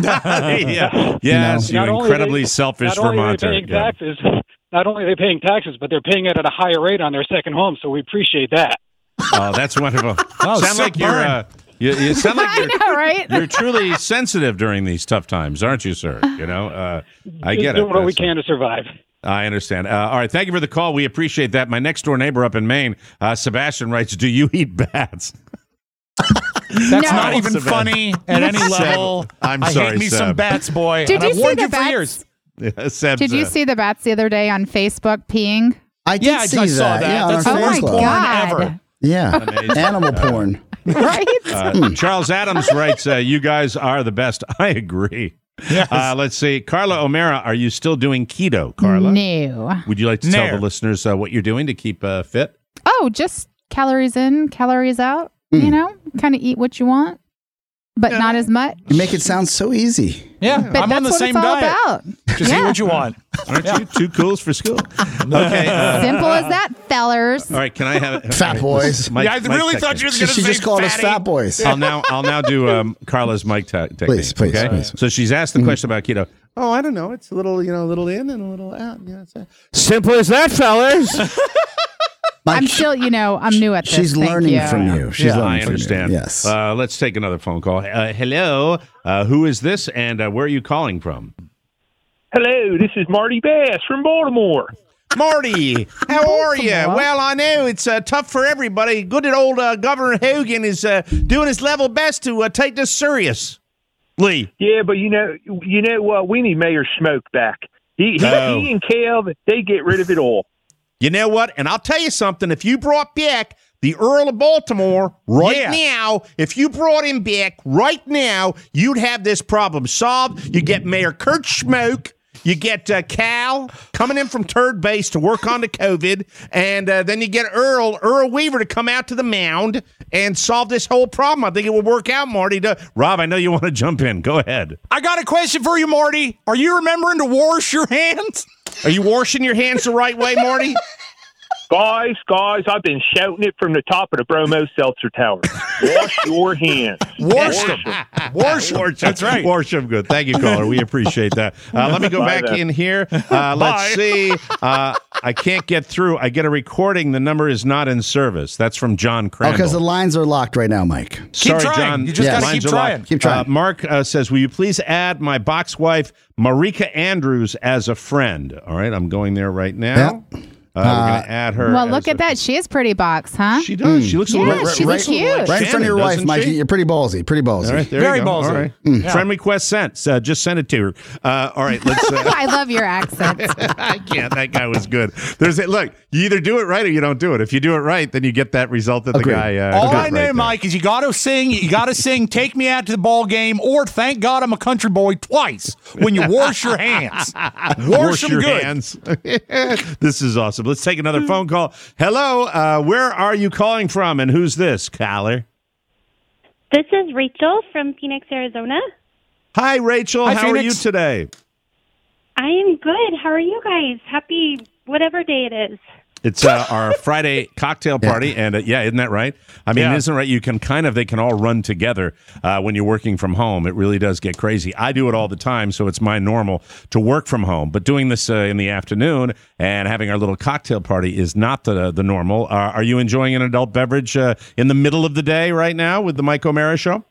yeah. Yes, you, know? you incredibly they, selfish not Vermonter. Only are they paying yeah. taxes, not only are they paying taxes, but they're paying it at a higher rate on their second home, so we appreciate that. Oh, that's wonderful. Oh, sound like you're... Uh, You, you sound like you're, I know, right? You're truly sensitive during these tough times, aren't you, sir? You know, uh, I get Just it. doing what we can to survive. I understand. Uh, all right, thank you for the call. We appreciate that. My next door neighbor up in Maine, uh, Sebastian, writes, "Do you eat bats?" That's No. not even Seb. funny at any level. Seb, I'm I sorry, hate me Seb. some bats, boy. Did and you I've see warned the you for bats? years. Yeah, Seb's, Did you uh, see the bats the other day on Facebook peeing? I did Yeah, I, see I that. saw that. Yeah, That's on the our worst Facebook. porn God. ever. Yeah, Amazing. animal porn. Right? Uh, Charles Adams writes, uh, "You guys are the best." I agree. Yes. Uh, let's see. Carla O'Mara, are you still doing keto, Carla? No. Would you like to tell No. the listeners uh, what you're doing to keep uh, fit? Oh, just calories in, calories out. Mm. You know, kind of eat what you want. but not as much. You make it sound so easy. Yeah, But I'm that's on the what same it's all diet. about. Just Yeah. eat what you want. Aren't you too cools for school? Okay. uh, Simple as that, fellers. all right. Can I have Fat all boys. Mike- Yeah, I Mike really technique. thought you were going to She say just called us fatty. fat boys. I'll now I'll now do um, Carla's mic te- technique. Please, please, okay? please. So she's asked the question about keto. Oh, I don't know. It's a little, you know, a little in and a little out. Yeah, it's a- simple as that, fellas. I'm still, you know, I'm new at this. She's Thank learning you. from you. She's Yeah, learning I from understand. you. Yes. Uh, let's take another phone call. Uh, hello. Uh, who is this, and uh, where are you calling from? Hello, this is Marty Bass from Baltimore. Marty, how are you? Well, I know it's uh, tough for everybody. Good old uh, Governor Hogan is uh, doing his level best to uh, take this seriously. Yeah, but you know, you know what? We need Mayor Smoke back. He, he, Oh. he and Kev, they get rid of it all. You know what? And I'll tell you something. If you brought back the Earl of Baltimore right Yeah. now, if you brought him back right now, you'd have this problem solved. You get Mayor Kurt Schmoke. You get uh, Cal coming in from third base to work on the COVID, and uh, then you get Earl Earl Weaver to come out to the mound and solve this whole problem. I think it will work out, Marty. To, Rob, I know you want to jump in. Go ahead. I got a question for you, Marty. Are you remembering to wash your hands? Are you washing your hands the right way, Marty? Guys, guys, I've been shouting it from the top of the Bromo Seltzer Tower. Wash your hands. Wash them. Wash them. Wash That's right. Wash them good. Thank you, caller. We appreciate that. Uh, let me go Bye, back then. in here. Uh, let's see. Uh, I can't get through. I get a recording. The number is not in service. That's from John Oh, Crandall. because the lines are locked right now, Mike. Keep Sorry, trying. John. You just Yes. got to Lines keep are locked. trying. Keep trying. Uh, Mark uh, says, will you please add my box wife, Marika Andrews, as a friend? All right, I'm going there right now. Yep. Uh, we're going to add her. Well, as look a- at that. She is pretty box, huh? She does. She looks a Yeah, little she's right, cute. Right in front of your wife, doesn't Mike. she? You're pretty ballsy. Pretty ballsy. All right, there Very you go. ballsy. All right. Yeah. Friend request sent. Uh, just send it to her. Uh, all right, let's. Uh, I love your accent. I can't. That guy was good. There's a, look. You either do it right or you don't do it. If you do it right, then you get that result that Agreed. the guy. Uh, All got I right know, there. Mike, is you got to sing. You got to sing "Take Me Out to the Ball Game" or "Thank God I'm a Country Boy" twice when you wash your hands. Wash, Wash them your good. hands. This is awesome. Let's take another phone call. Hello. Uh, where are you calling from, and who's this, caller? This is Rachel from Phoenix, Arizona. Hi, Rachel. Hi, How Phoenix. are you today? I am good. How are you guys? Happy whatever day it is. It's uh, our Friday cocktail party, and uh, yeah, isn't that right? I mean, Yeah. isn't it right? You can kind of, they can all run together uh, when you're working from home. It really does get crazy. I do it all the time, so it's my normal to work from home. But doing this uh, in the afternoon and having our little cocktail party is not the the normal. Uh, are you enjoying an adult beverage uh, in the middle of the day right now with the Mike O'Mara Show?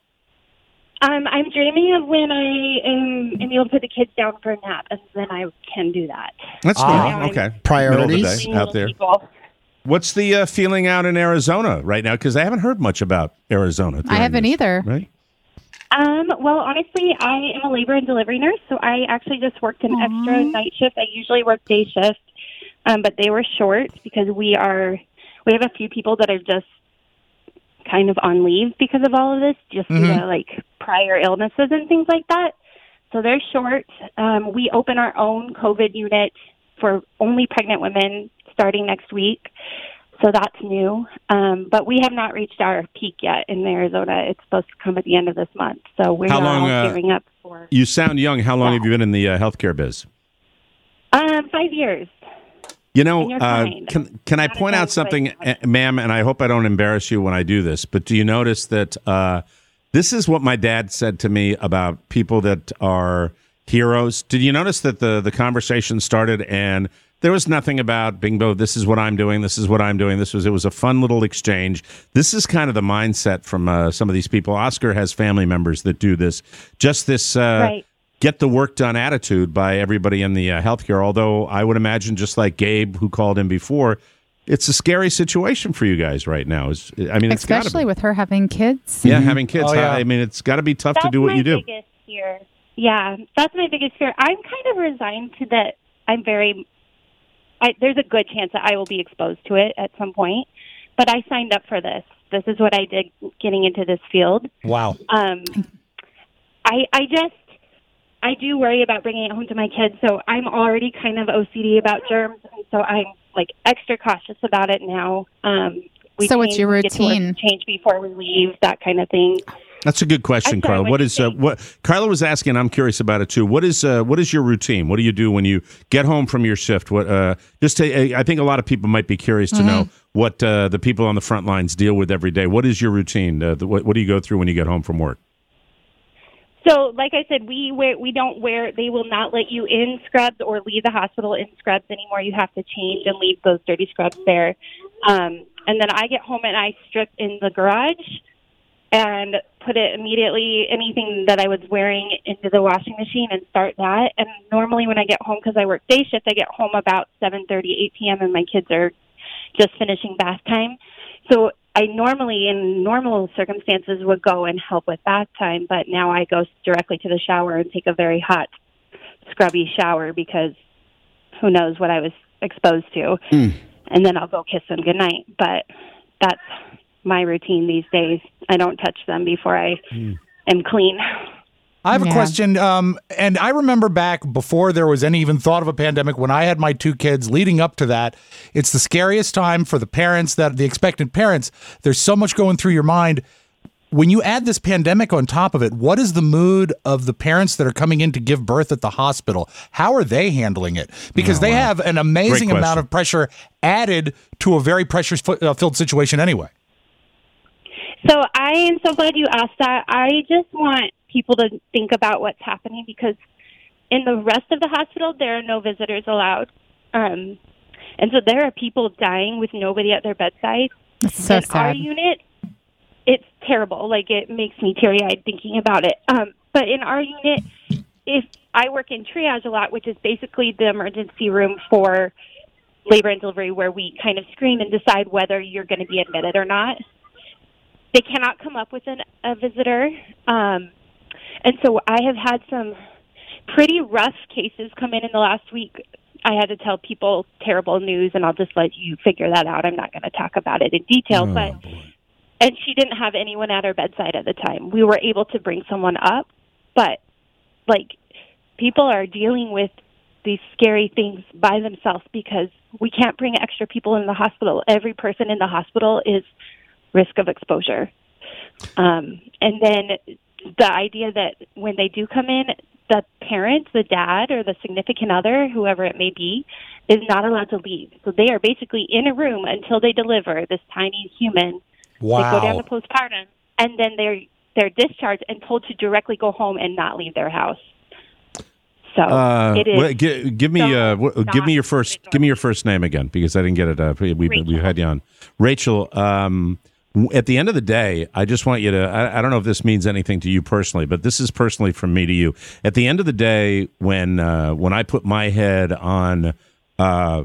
Um, I'm dreaming of when I am, am able to put the kids down for a nap, and then I can do that. That's Ah. normal. Okay. Priorities. Middle of the day out there. What's the uh, feeling out in Arizona right now? Because I haven't heard much about Arizona. I during haven't this, either. Right? Um, well, honestly, I am a labor and delivery nurse, so I actually just worked an extra night shift. I usually work day shift, um, but they were short because we are we have a few people that are just kind of on leave because of all of this, just due to like prior illnesses and things like that. So they're short. Um, we open our own COVID unit for only pregnant women starting next week. So that's new. Um, but we have not reached our peak yet in Arizona. It's supposed to come at the end of this month. So we're How long, all uh, gearing up for You sound young. How long have you been in the uh, healthcare biz? um, five years. You know, And you're uh, fine. can can I point out something, uh, ma'am? And I hope I don't embarrass you when I do this. But do you notice that uh, this is what my dad said to me about people that are heroes? Did you notice that the the conversation started and there was nothing about bingo, this is what I'm doing, this is what I'm doing. This was it was a fun little exchange. This is kind of the mindset from uh, some of these people. Oscar has family members that do this. Just this uh, Right. get the work done attitude by everybody in the uh, healthcare. Although I would imagine, just like Gabe, who called in before, it's a scary situation for you guys right now. Is I mean, it's gotta Especially be. with her having kids. Yeah, having kids. Oh, yeah. I mean, it's got to be tough to That's do what my you do. biggest fear. Yeah, that's my biggest fear. I'm kind of resigned to that. I'm very. I, there's a good chance that I will be exposed to it at some point, but I signed up for this. This is what I did getting into this field. Wow. Um, I I just I do worry about bringing it home to my kids, so I'm already kind of O C D about germs, and so I'm like extra cautious about it now. Um, we So what's change- your we get to work, routine? change before we leave, that kind of thing. That's a good question, I'm sorry, Carla. what What did is uh, what Carla was asking? I'm curious about it too. What is uh, what is your routine? What do you do when you get home from your shift? What uh, just to, I think a lot of people might be curious to Mm-hmm. know what uh, the people on the front lines deal with every day. What is your routine? Uh, the, what, what do you go through when you get home from work? So, like I said, we wear, we don't wear. They will not let you in scrubs or leave the hospital in scrubs anymore. You have to change and leave those dirty scrubs there. Um, and then I get home and I strip in the garage and put it immediately, anything that I was wearing, into the washing machine and start that. And normally when I get home, because I work day shift, I get home about seven thirty, eight p.m. and my kids are just finishing bath time. So I normally, in normal circumstances, would go and help with bath time, but now I go directly to the shower and take a very hot, scrubby shower because who knows what I was exposed to. Mm. And then I'll go kiss them goodnight. But that's my routine these days. I don't touch them before I Mm. am clean. I have a Yeah. question, um, and I remember back before there was any even thought of a pandemic, when I had my two kids leading up to that, it's the scariest time for the parents, that the expectant parents. There's so much going through your mind. When you add this pandemic on top of it, what is the mood of the parents that are coming in to give birth at the hospital? How are they handling it? Because Oh, they wow. have an amazing Great amount question. of pressure added to a very pressure-filled situation anyway. So I am so glad you asked that. I just want people to think about what's happening because in the rest of the hospital, there are no visitors allowed. Um, and so there are people dying with nobody at their bedside. That's so in our sad. unit, it's terrible. Like, it makes me teary-eyed thinking about it. Um, but in our unit, if I work in triage a lot, which is basically the emergency room for labor and delivery where we kind of screen and decide whether you're going to be admitted or not. They cannot come up with an, a visitor. Um, and so I have had some pretty rough cases come in in the last week. I had to tell people terrible news, and I'll just let you figure that out. I'm not going to talk about it in detail. Oh, but And she didn't have anyone at her bedside at the time. We were able to bring someone up, but, like, people are dealing with these scary things by themselves because we can't bring extra people in the hospital. Every person in the hospital is risk of exposure. Um, and then the idea that when they do come in, the parents, the dad or the significant other, whoever it may be, is not allowed to leave. So they are basically in a room until they deliver this tiny human. Wow. They go down to postpartum, and then they're they're discharged and told to directly go home and not leave their house. So Uh, it is. well, gi- give me uh, w- give me your first give me your first name again because I didn't get it. Uh, we we, we had you on, Rachel. Um, w- at the end of the day, I just want you to. I, I don't know if this means anything to you personally, but this is personally from me to you. At the end of the day, when uh, when I put my head on uh,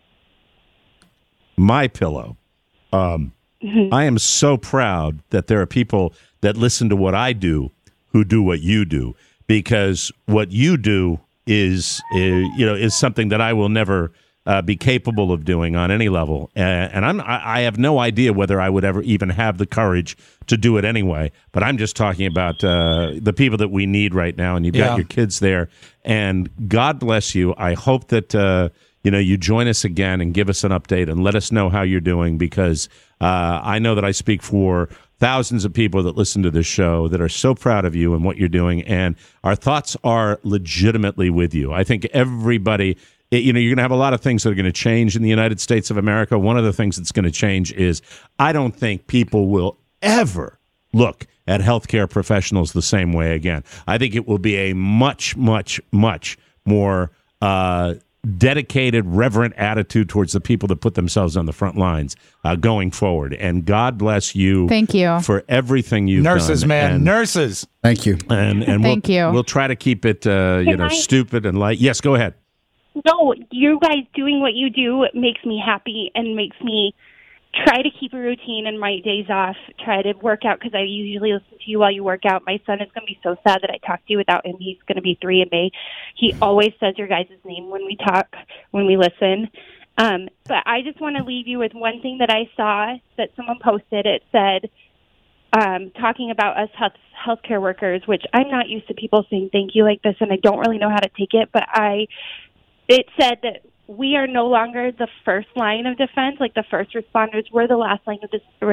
my pillow, um, I am so proud that there are people that listen to what I do who do what you do. Because what you do is, uh, you know, is something that I will never uh, be capable of doing on any level, uh, and I'm I, I have no idea whether I would ever even have the courage to do it anyway. But I'm just talking about uh, the people that we need right now, and you've got Yeah. your kids there, and God bless you. I hope that uh, you know you join us again and give us an update and let us know how you're doing because uh, I know that I speak for thousands of people that listen to this show that are so proud of you and what you're doing, and our thoughts are legitimately with you. I think everybody, you know, you're going to have a lot of things that are going to change in the United States of America. One of the things that's going to change is I don't think people will ever look at healthcare professionals the same way again. I think it will be a much, much, much more uh, dedicated, reverent attitude towards the people that put themselves on the front lines uh, going forward. And God bless you. Thank you. For everything you've Nurses, done. man, And- nurses. Thank you. And, and Thank we'll, you. We'll try to keep it, uh, you Can know, I- stupid and light. Yes, go ahead. No, you guys doing what you do makes me happy and makes me try to keep a routine in my days off. Try to work out because I usually listen to you while you work out. My son is going to be so sad that I talk to you without him. He's going to be three in May. He always says your guys' name when we talk, when we listen. Um, but I just want to leave you with one thing that I saw that someone posted. It said, um, talking about us health healthcare workers, which I'm not used to people saying thank you like this, and I don't really know how to take it. But I, it said that we are no longer the first line of defense, like the first responders. We're the last line of this, res,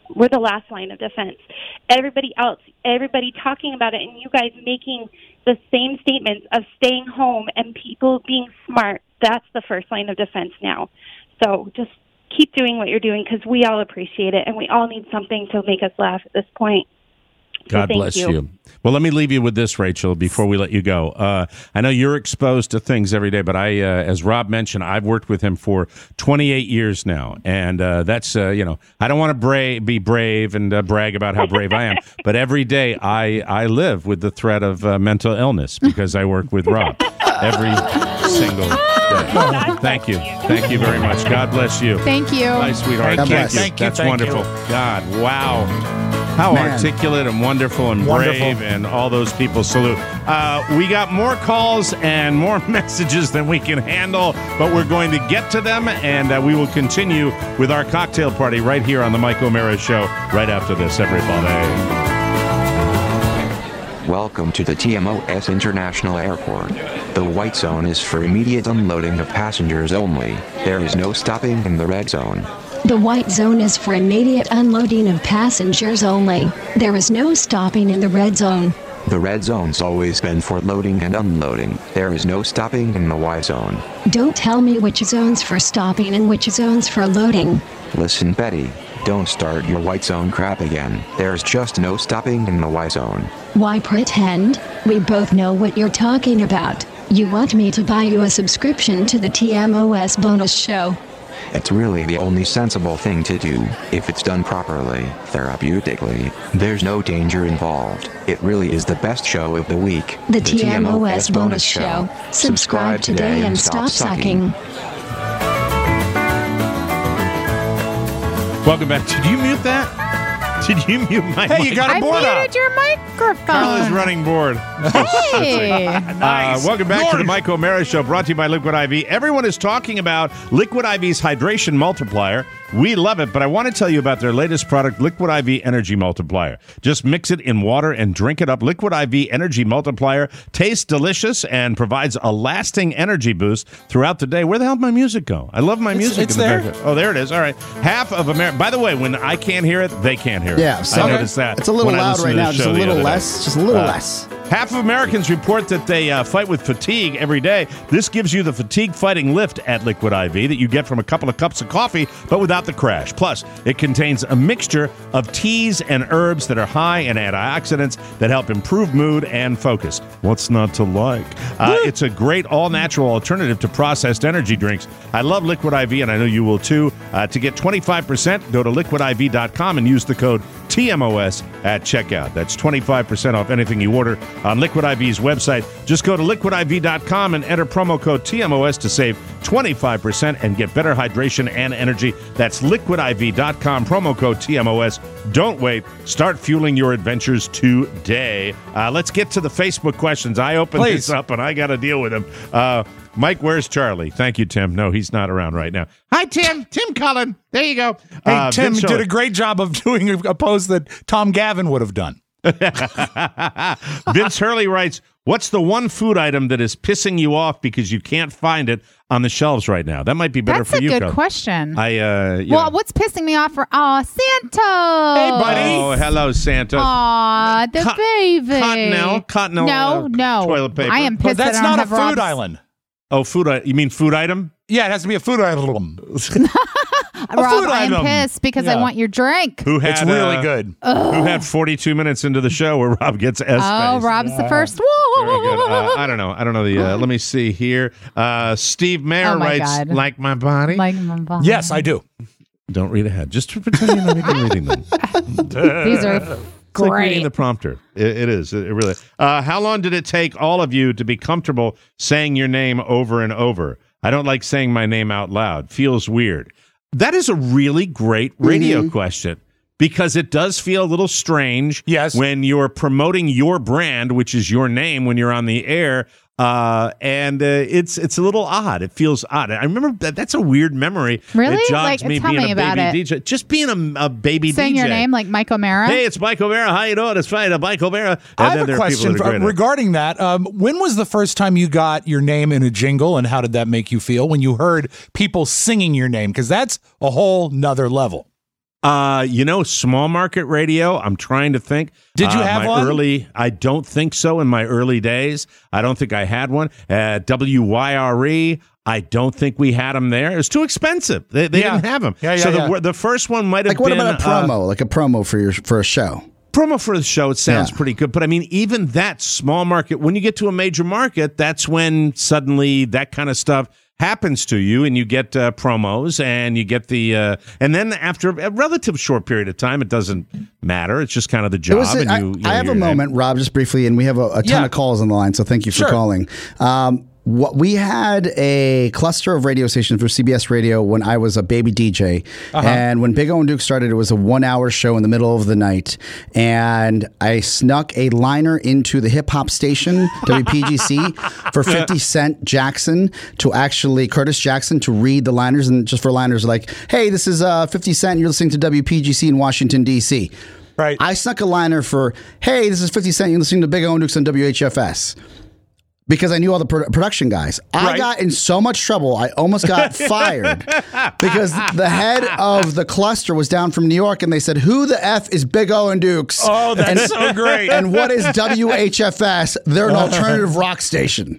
we're the last line of defense. Everybody else, everybody talking about it, and you guys making the same statements of staying home and people being smart, that's the first line of defense now. So just keep doing what you're doing because we all appreciate it, and we all need something to make us laugh at this point. So God bless you. you. Well, let me leave you with this, Rachel, before we let you go. Uh, I know you're exposed to things every day, but I, uh, as Rob mentioned, I've worked with him for twenty-eight years now. And uh, that's, uh, you know, I don't want to bra- be brave and uh, brag about how brave I am, but every day I, I live with the threat of uh, mental illness because I work with Rob every single day. Thank you. Thank you very much. God bless you. Thank you. Bye, sweetheart. Thank Thank you. you. Thank you. That's Thank wonderful. you. God, wow. How Man. articulate and wonderful and Wonderful. brave and all those people. Salute. Uh, we got more calls and more messages than we can handle, but we're going to get to them, and uh, we will continue with our cocktail party right here on the Mike O'Mara Show right after this, everybody. Welcome to the T M O S International Airport. The white zone is for immediate unloading of passengers only. There is no stopping in the red zone. The white zone is for immediate unloading of passengers only. There is no stopping in the red zone. The red zone's always been for loading and unloading. There is no stopping in the Y zone. Don't tell me which zone's for stopping and which zone's for loading. Listen, Betty, don't start your white zone crap again. There's just no stopping in the Y zone. Why pretend? We both know what you're talking about. You want me to buy you a subscription to the T M O S bonus show. It's really the only sensible thing to do, if it's done properly, therapeutically. There's no danger involved. It really is the best show of the week. The, the T M O S bonus show. Subscribe today and stop sucking. Welcome back. Did you mute that? Did you mute my Hey, mic? you got a I board up. muted your microphone. Carl is running board. Hey. Uh, welcome back to the Mike O'Mara Show, brought to you by Liquid I V. Everyone is talking about Liquid I V's hydration multiplier. We love it, but I want to tell you about their latest product, Liquid I V Energy Multiplier. Just mix it in water and drink it up. Liquid I V Energy Multiplier tastes delicious and provides a lasting energy boost throughout the day. Where the hell did my music go? I love my It's- music. it's in the there. background. Oh, there it is. All right. Half of America. By the way, when I can't hear it, they can't hear it. Yeah, so I noticed that. it's a little when I loud listened right to the now, just show a the little other day. less, just a little Uh, less. Half of Americans report that they uh, fight with fatigue every day. This gives you the fatigue-fighting lift at Liquid I V that you get from a couple of cups of coffee, but without the crash. Plus, it contains a mixture of teas and herbs that are high in antioxidants that help improve mood and focus. What's not to like? Uh, it's a great all-natural alternative to processed energy drinks. I love Liquid I V, and I know you will too. Uh, to get twenty-five percent, go to liquid I V dot com and use the code T M O S at checkout. That's twenty-five percent off anything you order on Liquid I V's website. Just go to liquid I V dot com and enter promo code T M O S to save twenty-five percent and get better hydration and energy. That's liquid I V dot com, promo code T M O S. Don't wait. Start fueling your adventures today. Uh, let's get to the Facebook questions. I opened Please. this up and I got to deal with them. Uh, Mike, where's Charlie? Thank you, Tim. No, he's not around right now. Hi, Tim. Tim Cullen. There you go. Hey, Uh, Tim Vince did Schiller. a great job of doing a post that Tom Gavin would have done. Vince Hurley writes, what's the one food item that is pissing you off because you can't find it on the shelves right now? That might be better That's for a you, good Carl. question. I, uh, you well, know. what's pissing me off for oh Santa? Hey, buddy. Oh, hello, Santa. Aw, the Co- baby. Cottonelle, Cottonelle, No, uh, no. toilet paper. I am But pissed that's that I don't not a have food Rob's- island. Oh, food item. You mean food item? Yeah, it has to be a food item. Rob, food I am item. pissed because I Yeah. want your drink. Who had, It's really uh, good. Who had forty-two minutes into the show where Rob gets S Oh, face? Rob's the first Very good. one. Uh, I don't know. I don't know the. Uh, let me see here. Uh, Steve Mayer Oh, my writes, God. "Like my body." Like my body. Yes, I do. Don't read ahead. Just to pretend you're not even reading them. These are It's like reading great. the prompter. It, it is. It really. Uh, how long did it take all of you to be comfortable saying your name over and over? I don't like saying my name out loud. Feels weird. That is a really great radio Mm-hmm. question because it does feel a little strange Yes. when you're promoting your brand, which is your name, when you're on the air. Uh, and uh, it's it's a little odd. It feels odd. I remember that that's a weird memory. Really? It jogs Like, me tell being me a about baby it. D J. Just being a, a baby Saying D J. your name like Mike O'Mara. Hey, it's Mike O'Mara. How you doing? It's fine. I'm Mike O'Mara. And I then have there a are people question that are great at it. regarding that. Um, when was the first time you got your name in a jingle, and how did that make you feel when you heard people singing your name? Because that's a whole nother level. Uh, you know, small market radio. I'm trying to think. Did you uh, have my one? Early, I don't think so. In my early days, I don't think I had one. At W Y R E, I don't think we had them there. It was too expensive. They, they Yeah. didn't have them. Yeah, yeah, so the, yeah. the first one might have Like, what been about a uh, promo? like a promo for your for a show? promo for the show. It sounds Yeah. pretty good, but I mean, even that small market. When you get to a major market, that's when suddenly that kind of stuff happens to you, and you get uh, promos, and you get the, uh, and then after a relative short period of time, it doesn't matter. It's just kind of the It job. was a- and I, you, you I know, have a your name. moment, Rob, just briefly, and we have a, a ton Yeah. of calls on the line, so thank you for Sure. calling. Um, what we had a cluster of radio stations for C B S Radio when I was a baby D J, Uh-huh. and when Big O and Duke started, it was a one-hour show in the middle of the night, and I snuck a liner into the hip hop station W P G C for fifty Cent Jackson to actually Curtis Jackson to read the liners, and just for liners like, "Hey, this is uh, fifty Cent. You're listening to W P G C in Washington D C." Right. I snuck a liner for, "Hey, this is fifty Cent. You're listening to Big O and Dukes on W H F S." Because I knew all the pro- production guys. I Right. got in so much trouble, I almost got fired because the head of the cluster was down from New York, and they said, "Who the F is Big O and Dukes?" Oh, that's and, so great. And what is W H F S? They're an alternative rock station.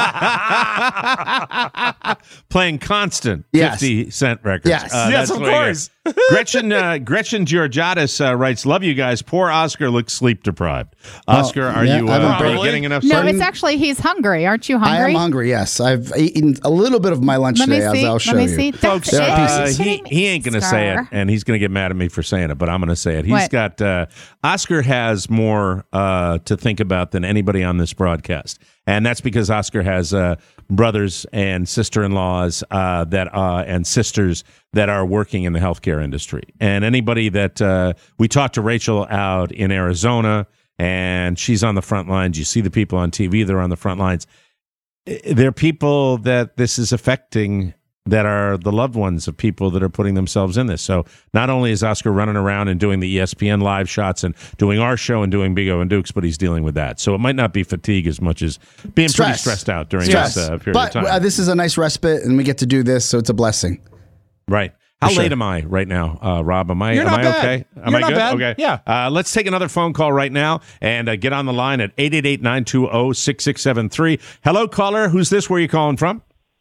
Playing constant Yes. fifty Cent records. Yes. Uh, Yes, that's of what I course. get. Gretchen uh, Gretchen Georgiadis uh, writes, "Love you guys. Poor Oscar looks sleep deprived." Oscar, are yeah, you I've been uh, are you pretty- getting enough No, sleep? it's actually he's hungry. Aren't you I hungry? am hungry, yes. I've eaten a little bit of my lunch Let me today, see. as I'll Let show me you. see. Folks, There are uh, pieces. he, he ain't going to say it, Scar. and he's going to get mad at me for saying it, but I'm going to say it. He's What? got, uh, Oscar has more uh, to think about than anybody on this broadcast. And that's because Oscar has uh, brothers and sister-in-laws uh, that uh, and sisters that are working in the healthcare industry. And anybody that uh, we talked to Rachel out in Arizona, and she's on the front lines. You see the people on T V; they're on the front lines. They're people that this is affecting, that are the loved ones of people that are putting themselves in this. So not only is Oscar running around and doing the E S P N live shots and doing our show and doing Big O and Dukes, but he's dealing with that. So it might not be fatigue as much as being pretty Stress. stressed out during Stress. this uh, period but of time. uh, this is a nice respite, and we get to do this, so it's a blessing. Right. How For late sure. am I right now, uh, Rob? Am I You're am not I bad. okay? Am You're I not good? bad. Okay. Yeah. Uh, let's take another phone call right now and uh, get on the line at eight eight eight, nine two zero, six six seven three. Hello, caller. Who's this? Where are you calling from?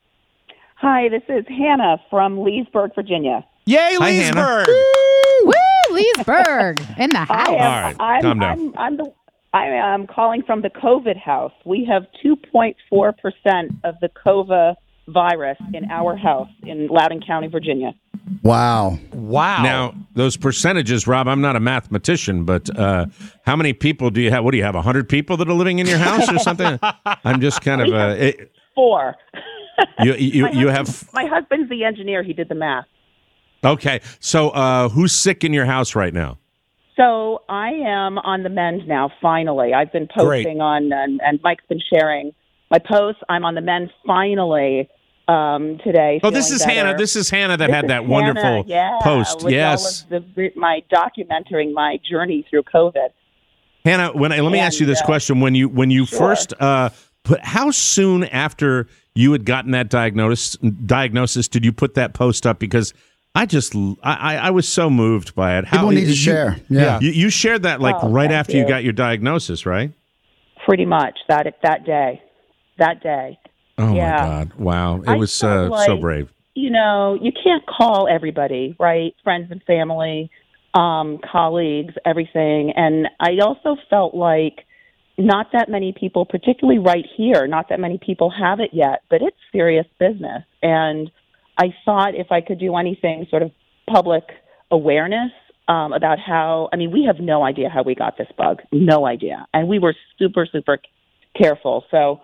Hi, this is Hannah from Leesburg, Virginia. Yay, Hi, Hannah. Leesburg. Woo, Leesburg in the I house. am, All right, I'm, calm down. I'm, I'm the. I am calling from the COVID house. We have two point four percent of the COVID virus in our house in Loudoun County, Virginia. Wow. Wow. Now, those percentages, Rob, I'm not a mathematician, but uh, how many people do you have? What do you have, one hundred people that are living in your house or something? I'm just kind of... Uh, it, Four. you you, My you husband- have... My husband's the engineer. He did the math. Okay, so uh, who's sick in your house right now? So I am on the mend now, finally. I've been Great. posting on, and, and Mike's been sharing my posts. I'm on the mend finally um, today. Oh, this feeling is better. Hannah. This is Hannah that This had is that Hannah, wonderful yeah, post. with Yes. all of the, my documenting my journey through COVID. Hannah, when I, let me ask you this And, uh, question: When you when you sure. first uh, put, how soon after you had gotten that diagnosis diagnosis did you put that post up? Because I just I, I I was so moved by it. How People need to you- share. Yeah. you, you shared that like Oh, right thank after you you. got your diagnosis, right? Pretty much that that day, that day. Oh Yeah. my God! Wow, it I was felt uh, like- so brave. You know, you can't call everybody, right? Friends and family, um, colleagues, everything. And I also felt like not that many people, particularly right here, not that many people have it yet, but it's serious business. And I thought if I could do anything sort of public awareness um, about how, I mean, we have no idea how we got this bug, no idea. And we were super, super careful. So,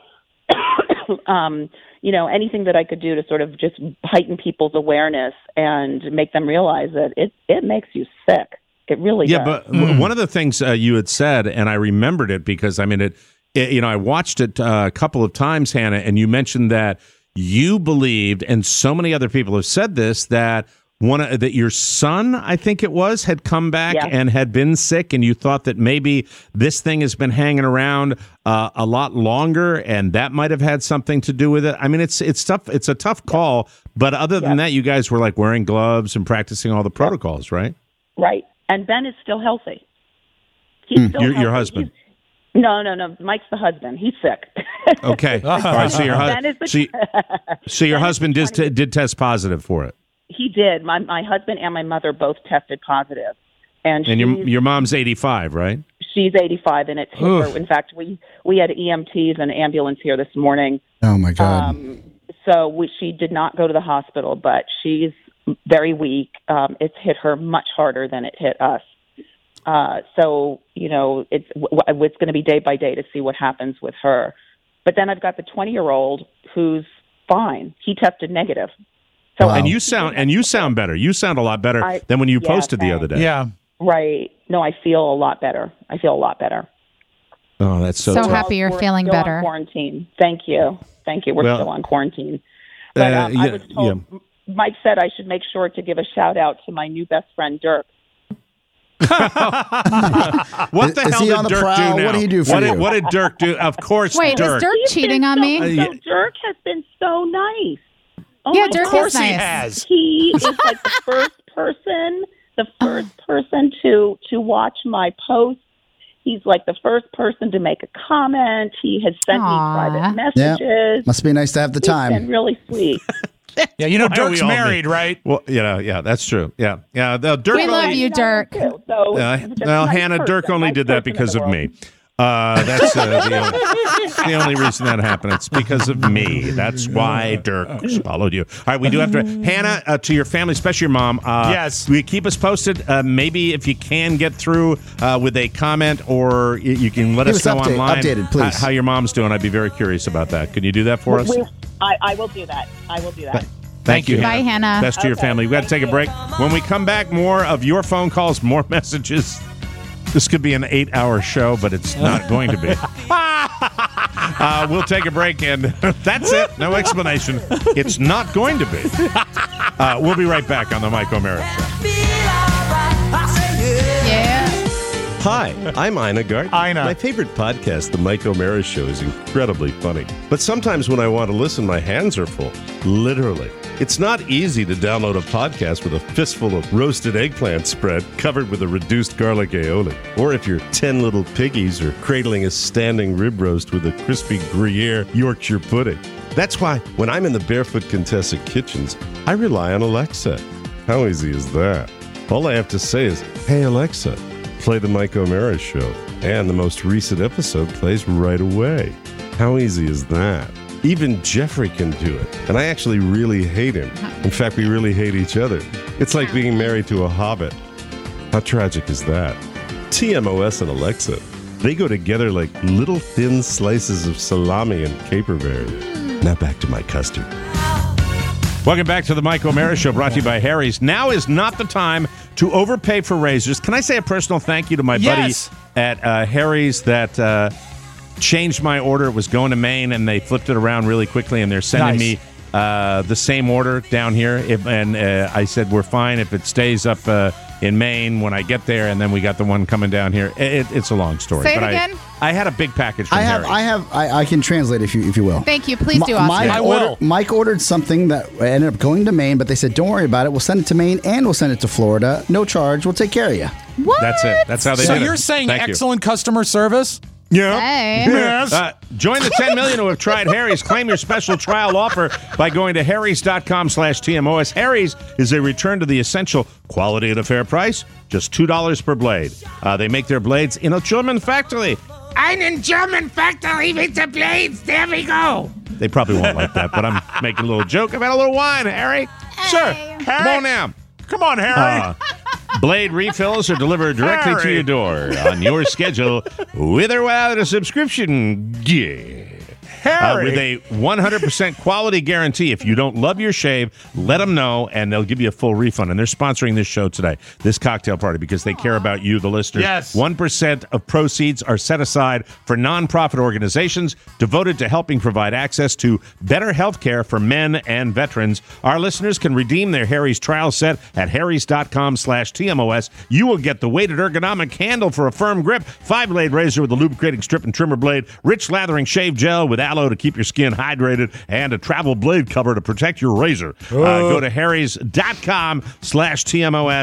um, you know, anything that I could do to sort of just heighten people's awareness and make them realize that it, it makes you sick. It really Yeah, does. but w one of the things uh, you had said, and I remembered it because I mean it. it you know, I watched it uh, a couple of times, Hannah, and you mentioned that you believed, and so many other people have said this, that one of, that your son, I think it was, had come back Yeah. and had been sick, and you thought that maybe this thing has been hanging around uh, a lot longer, and that might have had something to do with it. I mean, it's it's tough. It's a tough call, but other than that, you guys were like wearing gloves and practicing all the protocols, right? Right. And Ben is still healthy. He's Mm. still Your, healthy. your husband. He's, no, no, no. Mike's the husband. He's sick. Okay. All right. So your, Ben is hu- the- so, you- so your husband did, t- did test positive for it. He did. My my husband and my mother both tested positive. And, And your, she's, your mom's eighty-five, right? she's eighty-five, and it's hit her. In fact, we, we had E M Ts and ambulance here this morning. Oh, my God. Um, so we, she did not go to the hospital, but she's very weak. Um, it's hit her much harder than it hit us. Uh, so, you know, it's w- it's going to be day by day to see what happens with her. But then I've got the twenty-year-old who's fine. He tested negative. So and you sound and you sound better. You sound a lot better I- than when you yeah, posted the other day. Yeah. Right. No, I feel a lot better. I feel a lot better. Oh, that's so. So tough. happy you're We're feeling still better. On quarantine. Thank you. Thank you. We're Well, still on quarantine. But uh, um, I yeah, was told, Mike said I should make sure to give a shout out to my new best friend, Dirk. What the Is hell he did on the Dirk prowl? do now? What did he do for what you? Did, what did Dirk do? Of course, Wait, Dirk. is Dirk cheating on me? Uh, So yeah. Dirk has been so nice. Oh Yeah, my Dirk God. is Of course he nice. has. He is like the first person, the first person to to watch my posts. He's like the first person to make a comment. He has sent Aw. me private Yeah. messages. Must be nice to have the He's time. been really sweet. Yeah, you know, Why are we Dirk's all married, me- right? Well, you know, yeah, that's true. Yeah, yeah. The Dirk We only, love you, Dirk. Too. So Uh, he's just a well, nice Hannah, person, Dirk only nice did that person in because the of world. me. Uh, that's uh, the, only, the only reason that happened. It's because of me. That's why Dirk followed you. All right, we do have to. Hannah, uh, to your family, especially your mom. Uh, Yes. We keep us posted. Uh, maybe if you can get through uh, with a comment, or y- you can let Give us us know update- online updated, please. How, how your mom's doing. I'd be very curious about that. Can you do that for us? We- I, I will do that. I will do that. Thank you. Bye, Hannah. Best to your Okay, family. We've got to take a break. When we come back, more of your phone calls, more messages. This could be an eight-hour show, but it's not going to be. Uh, we'll take a break, and that's it. No explanation. It's not going to be. Uh, we'll be right back on the Mike O'Mara Show. Yeah. Hi, I'm Ina Gart. Ina. My favorite podcast, The Mike O'Mara Show, is incredibly funny. But sometimes when I want to listen, my hands are full. Literally. It's not easy to download a podcast with a fistful of roasted eggplant spread covered with a reduced garlic aioli. Or if you're ten little piggies or cradling a standing rib roast with a crispy Gruyere Yorkshire pudding. That's why when I'm in the Barefoot Contessa kitchens, I rely on Alexa. How easy is that? All I have to say is, hey Alexa, play the Mike O'Mara Show. And the most recent episode plays right away. How easy is that? Even Jeffrey can do it. And I actually really hate him. In fact, we really hate each other. It's like being married to a hobbit. How tragic is that? T M O S and Alexa, they go together like little thin slices of salami and caperberry. Now back to my custard. Welcome back to the Mike O'Mara Show, brought to you by Harry's. Now is not the time to overpay for razors. Can I say a personal thank you to my Yes. buddy at uh, Harry's that uh, changed my order? It was going to Maine, and they flipped it around really quickly, and they're sending Nice. me uh, the same order down here. If, and uh, I said, we're fine if it stays up uh, in Maine when I get there, and then we got the one coming down here. It, it's a long story. Say it but again. I, I had a big package from I have, Harry's. I have, I, I can translate if you, if you will. Thank you. Please do, Mi- Oscar. Mike, I order- will. Mike ordered something that ended up going to Maine, but they said, "Don't worry about it. We'll send it to Maine and we'll send it to Florida. No charge. We'll take care of you." What? That's it. That's how they So did it. you're saying Thank you. excellent customer service? Yeah. Hey. Yes. Uh, join the ten million who have tried Harry's. Claim your special trial offer by going to harrys.com slash TMOS. Harry's is a return to the essential quality at a fair price, just two dollars per blade. Uh, they make their blades in a German factory. Einen German factory with the blades. There we go. They probably won't like that, but I'm making a little joke. I've had a little wine, Harry. Sure. Come on now. Come on, Harry. Uh, blade refills are delivered directly to Harry. your door on your schedule with or without a subscription. Yeah. Uh, Harry. with a one hundred percent quality guarantee. If you don't love your shave, let them know, and they'll give you a full refund. And they're sponsoring this show today, this cocktail party, because they care about you, the listeners. Yes. one percent of proceeds are set aside for nonprofit organizations devoted to helping provide access to better health care for men and veterans. Our listeners can redeem their Harry's trial set at harrys.com slash TMOS. You will get the weighted ergonomic handle for a firm grip, five-blade razor with a lubricating strip and trimmer blade, rich lathering shave gel with aloe to keep your skin hydrated, and a travel blade cover to protect your razor. Uh, go to harrys.com slash TMOS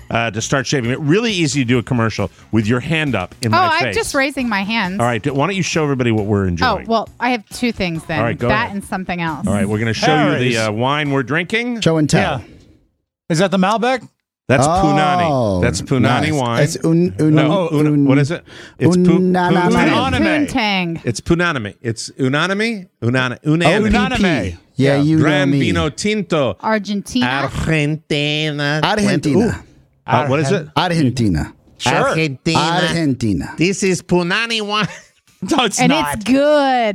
uh, to start shaving it. Really easy to do a commercial with your hand up in Oh, my I'm face. just raising my hands. All right, why don't you show everybody what we're Oh, enjoying? well, I have two things then. All right, go that ahead. and something else. All right, we're going to show Harry's. you the uh, wine we're drinking. Show and tell. Yeah. Is that the Malbec? That's Oh, Punani. That's Punani nice. wine. It's un, un, no, un, un, what is it? It's pu, Unanime. punanime. Poontang. It's punanime. It's unanime. Unana, Oh, unanime. P P. Yeah, you Gran know me. Vino Tinto. Argentina. Argentina. Argentina. Uh, what is it? Argentina. Sure. Argentina. Argentina. This is Punani wine. No, it's and not. it's good.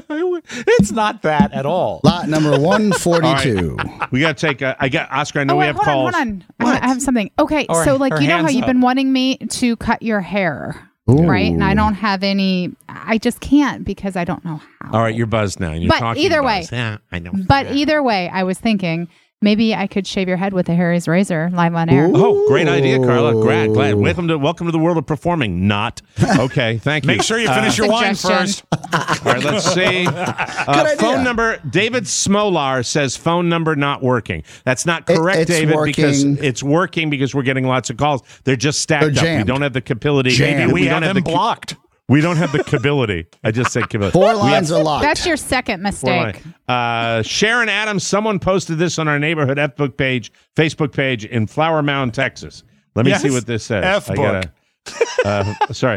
It's not that at all. Lot number one forty-two. We got to take. A, I got Oscar. I know oh, we wait, have hold calls. on, hold on. I I have something. Okay, Or so like her you know how hands you've up. been wanting me to cut your hair, Ooh. right? And I don't have any. I just can't because I don't know how. All right, you're buzzed now. And you're But talking either way, buzzed. Yeah, I know. But either way, I was thinking maybe I could shave your head with a Harry's razor live on air. Oh, great idea, Carla. Glad, glad. Welcome to welcome to the world of performing. Not okay. Thank you. Make sure you finish Uh, your wine Suggestion. first. All right, let's see. Uh, idea. phone number. David Smolar says phone number not working. That's not correct, it's David, because working. it's working because we're getting lots of calls. They're just stacked They're up. We jammed. don't have the capability. Jammed. We, have don't them the ca- blocked. We don't have the capability. I just said capability. Four We lines have are locked. That's your second four mistake. lines. Uh, Sharon Adams. Someone posted this on our neighborhood Facebook page. Facebook page in Flower Mound, Texas. Let me Yes. see what this says. F I book. gotta. Uh, sorry.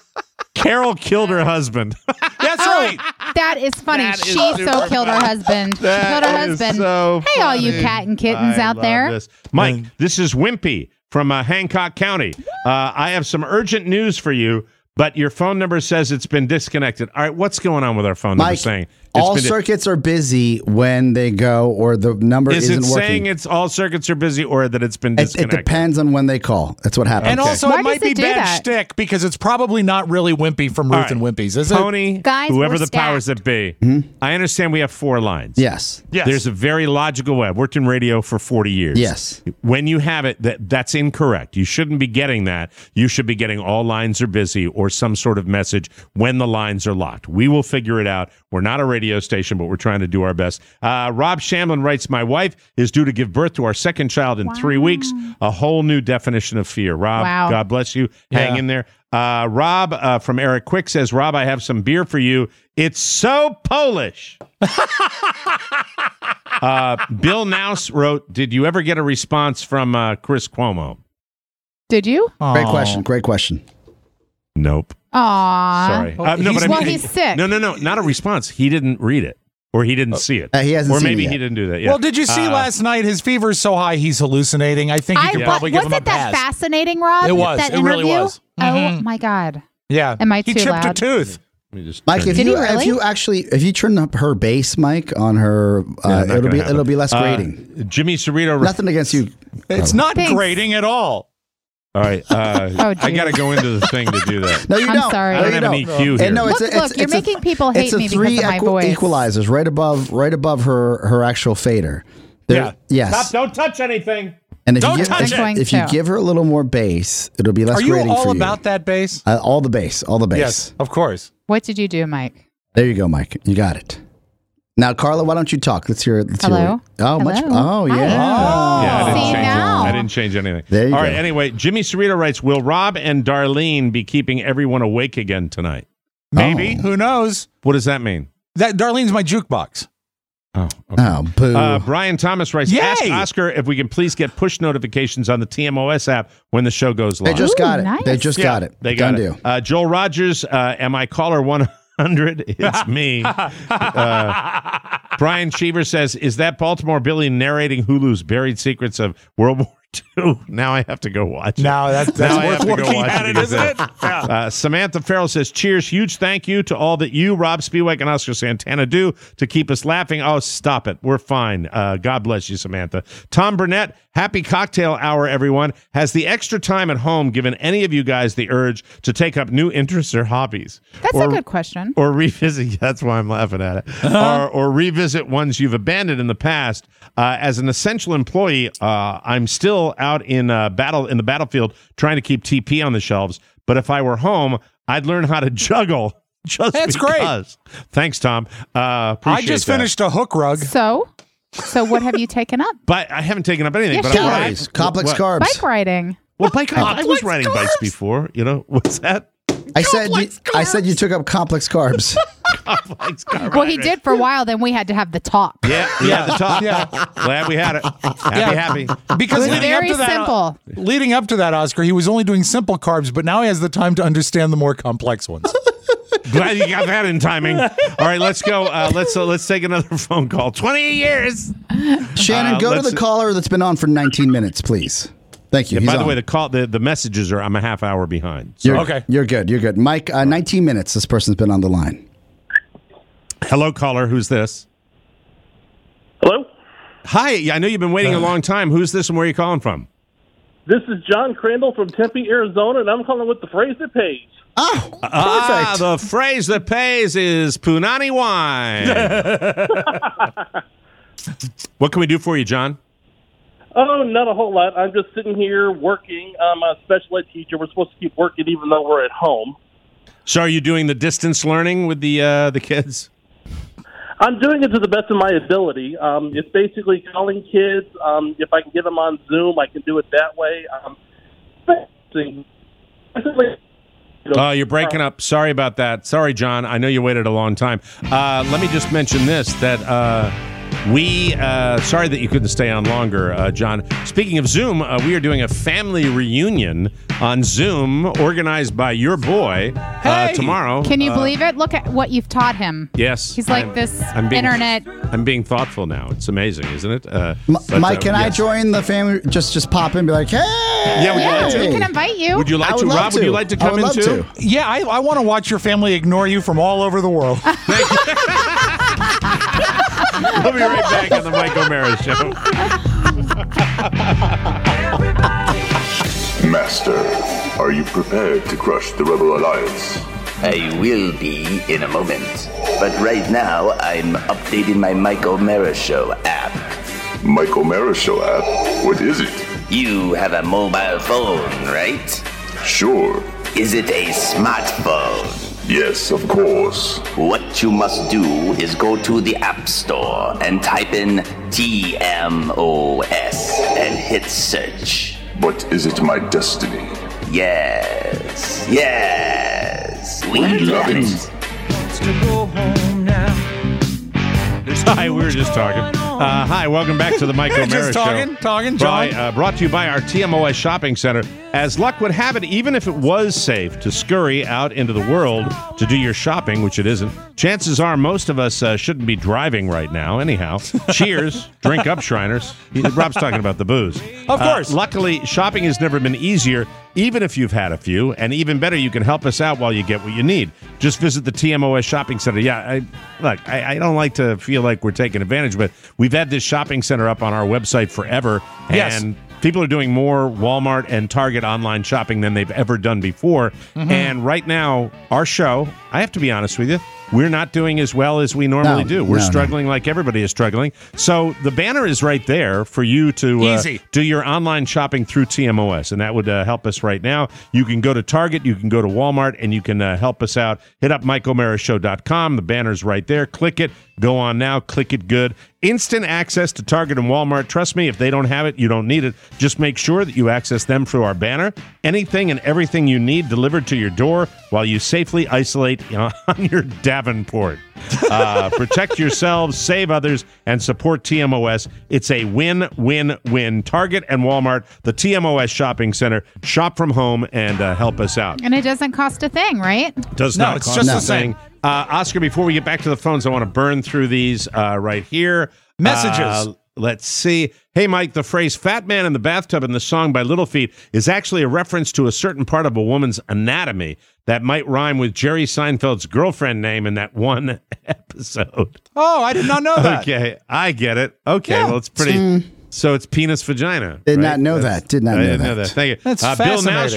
Carol killed her husband. That's right. That is funny. That is she so super killed her husband. She That killed her is husband. so hey, all you funny. cat and kittens I out love there. this. Mike, this is Wimpy from uh, Hancock County. Uh, I have some urgent news for you, but your phone number says it's been disconnected. All right, what's going on with our phone number Mike, saying? It's all been di- circuits are busy when they go or the number Is isn't it working. saying it's all circuits are busy or that it's been it, it disconnected? depends on when they call. That's what happens. And also, Why it might does be it do bad that? shtick because it's probably not really Wimpy from All Ruth right. and Wimpy's, is it? Tony, Guys, whoever we're the powers that be, I understand we have four lines. Yes. Yes. There's a very logical way. I've worked in radio for forty years. Yes. When you have it, that that's incorrect. You shouldn't be getting that. You should be getting all lines are busy or some sort of message when the lines are locked. We will figure it out. We're not a radio station, but we're trying to do our best. Uh, Rob Shamlin writes, my wife is due to give birth to our second child in three weeks. A whole new definition of fear. Rob, Wow. God bless you. Hang Yeah. in there. Uh, Rob uh, from Eric Quick says, Rob, I have some beer for you. It's so Polish. uh, Bill Nouse wrote, did you ever get a response from uh, Chris Cuomo? Did you? Great Aw. question. Great question. Nope. Aw. Sorry. Uh, no, but I well, mean, he's sick. No, no, no, not a response. He didn't read it, or he didn't see it, Uh, he hasn't or seen maybe it yet. he didn't do that. Yeah. Well, did you see Uh, last night? His fever's so high he's hallucinating. I think you I, could wa- probably give was him a it that pass. fascinating, Rob? It was. That It really interview? was. Oh Mhm. my God. Yeah. Am I he too chipped loud? a tooth. Let me just Mike, turn if it- Did you he really? if you actually if you turn up her bass, Mike, on her, Yeah, uh, not it'll gonna be happen. it'll be less Uh, grating. Jimmy Cerrito. Nothing against you. It's not Thanks. grating at all. All right. Uh, Oh, I geez. got to go into the thing to do that. No, you I'm don't. sorry. I No, don't you have an E Q And here. no, it's Look, a, it's, look, you're it's a- making people hate it's a me because three of my equi- voice. equalizers right above right above her her actual fader. There- Yeah. Yes. Stop! Don't touch anything. And if Don't you give, touch if, it. Going if you to. give her a little more bass, it'll be less Are you grating all for you. about that bass? Uh, all the bass, all the bass. Yes, of course. What did you do, Mike? There you go, Mike. You got it. Now, Carla, why don't you talk? Let's hear. Let's Hello? Hear it. Oh, much. Hello? Oh, yeah. Hi. Yeah, I didn't See, change now. it. I didn't change anything. There you All go. right. Anyway, Jimmy Cerrito writes, will Rob and Darlene be keeping everyone awake again tonight? Maybe. Oh. Who knows? What does that mean? That Darlene's my jukebox. Oh, okay. Oh, boo. Uh, Brian Thomas writes, Yay! ask Oscar if we can please get push notifications on the T M O S app when the show goes they live. just Ooh, got it. nice. They just Yeah, got it. They got Done it. deal. Uh, Joel Rogers, uh, am I caller one hundred? It's me. uh, Brian Cheever says, is that Baltimore Billy narrating Hulu's Buried Secrets of World War Two? Now I have to go watch it. Now that's, that's Now I have worth to go working watch at it it, because isn't it? of- Yeah. Uh, Samantha Farrell says, cheers, huge thank you to all that you, Rob Spiewak, and Oscar Santana do to keep us laughing. Oh, stop it. We're fine. Uh, God bless you, Samantha. Tom Burnett, happy cocktail hour, everyone. Has the extra time at home given any of you guys the urge to take up new interests or hobbies? That's or, a good question. Or revisit, that's why I'm laughing at it, or, or revisit ones you've abandoned in the past. Uh, as an essential employee, uh, I'm still out in uh, battle in the battlefield trying to keep T P on the shelves. But if I were home, I'd learn how to juggle. Just That's great. because. Thanks, Tom. Uh, I appreciate just that. finished a hook rug. So, So what have you taken up? But I haven't taken up anything. Yeah, but sure. I'm Calories, complex what? carbs. Bike riding. Well, bike. I was riding bikes before. You know what's that? I said you, I said you took up complex carbs. Complex carbs. Well, he did for a while. Then we had to have the talk. Yeah, yeah, the top. Yeah, glad we had it. Happy, Yeah. happy. Because It was leading up very to that, simple. leading up to that, Oscar, he was only doing simple carbs, but now he has the time to understand the more complex ones. Glad you got that in timing. All right, let's go. Uh, let's uh, let's take another phone call. Twenty years. Shannon, Uh, go to let's- the caller that's been on for nineteen minutes, please. Thank you. Yeah, He's by the on. way, the call, the, the messages are. I'm a half hour behind. So. You're, You're good. You're good. Mike, uh, nineteen minutes. This person's been on the line. Hello, caller. Who's this? Hello? Hi. Yeah, I know you've been waiting a long time. Who's this and where are you calling from? This is John Crandall from Tempe, Arizona, and I'm calling with the phrase that pays. Oh, perfect. Ah, the phrase that pays is Punani wine. What can we do for you, John? Oh, not a whole lot. I'm just sitting here working. I'm a special ed teacher. We're supposed to keep working even though we're at home. So are you doing the distance learning with the uh, the kids? I'm doing it to the best of my ability. Um, it's basically calling kids. Um, if I can get them on Zoom, I can do it that way. Um, basically, Oh, you're breaking up. Sorry about that. Sorry, John. I know you waited a long time. Uh, let me just mention this, that uh, we, uh, sorry that you couldn't stay on longer, uh, John. Speaking of Zoom, uh, we are doing a family reunion on Zoom organized by your boy uh, tomorrow. Can you Uh, believe it? Look at what you've taught him. Yes. He's like I'm- this I'm being- internet. I'm being thoughtful now. It's amazing, isn't it? Uh, M- but, Mike, uh, can I yes. join the family? Just just pop in and be like, hey. Yeah, would you Yeah, like to? we can invite you. Would you like I to, would love Rob? Would to. you like to I come would in love too? to. Yeah, I, I want to watch your family ignore you from all over the world. We'll be right back on the Mike O'Mara Show. Master, are you prepared to crush the Rebel Alliance? I will be in a moment. But right now, I'm updating my Mike O'Mara Show app. Mike O'Mara Show app? What is it? You have a mobile phone, right? Sure. Is it a smartphone? Yes, of course. What you must do is go to the App Store and type in T M O S and hit search. But is it my destiny? Yes, yes, we, We love love it. it. Hi, we were just talking. Uh, hi, welcome back to the Mike O'Mara Just talking, Show. talking, By, John. uh, brought to you by our T M O S Shopping Center. As luck would have it, even if it was safe to scurry out into the world to do your shopping, which it isn't, chances are most of us uh, shouldn't be driving right now. Anyhow, cheers, drink up, Shriners. He- Rob's talking about the booze. Of course. Uh, luckily, shopping has never been easier, even if you've had a few. And even better, you can help us out while you get what you need. Just visit the T M O S Shopping Center. Yeah, I, look, I, I don't like to feel like we're taking advantage, but we've had this shopping center up on our website forever. Yes. And people are doing more Walmart and Target online shopping than they've ever done before. Mhm. And right now, our show, I have to be honest with you, we're not doing as well as we normally No, do. We're no, no. struggling like everybody is struggling. So the banner is right there for you to uh, Easy. do your online shopping through T M O S, and that would uh, help us right now. You can go to Target, you can go to Walmart, and you can uh, help us out. Hit up Mike O'Mara Show dot com. The banner's right there. Click it. Go on now. Click it good. Instant access to Target and Walmart. Trust me, if they don't have it, you don't need it. Just make sure that you access them through our banner. Anything and everything you need delivered to your door while you safely isolate you know, on your Davenport. Uh, protect yourselves, save others, and support T M O S. It's a win-win-win. Target and Walmart, the T M O S Shopping Center. Shop from home and uh, help us out. And it doesn't cost a thing, right? Does No, not it's cost just a the same. thing. Uh, Oscar, before we get back to the phones, I want to burn through these uh, right here. Messages. Uh, let's see. Hey, Mike, the phrase fat man in the bathtub in the song by Little Feat is actually a reference to a certain part of a woman's anatomy that might rhyme with Jerry Seinfeld's girlfriend name in that one episode. Oh, I did not know that. Okay, I get it. Okay, Yeah. well, it's pretty. Mm. So it's penis vagina. Did right? not know That's- that. Did not I know didn't that. know that. Thank you. That's uh, Bill Nash fascinating. writes,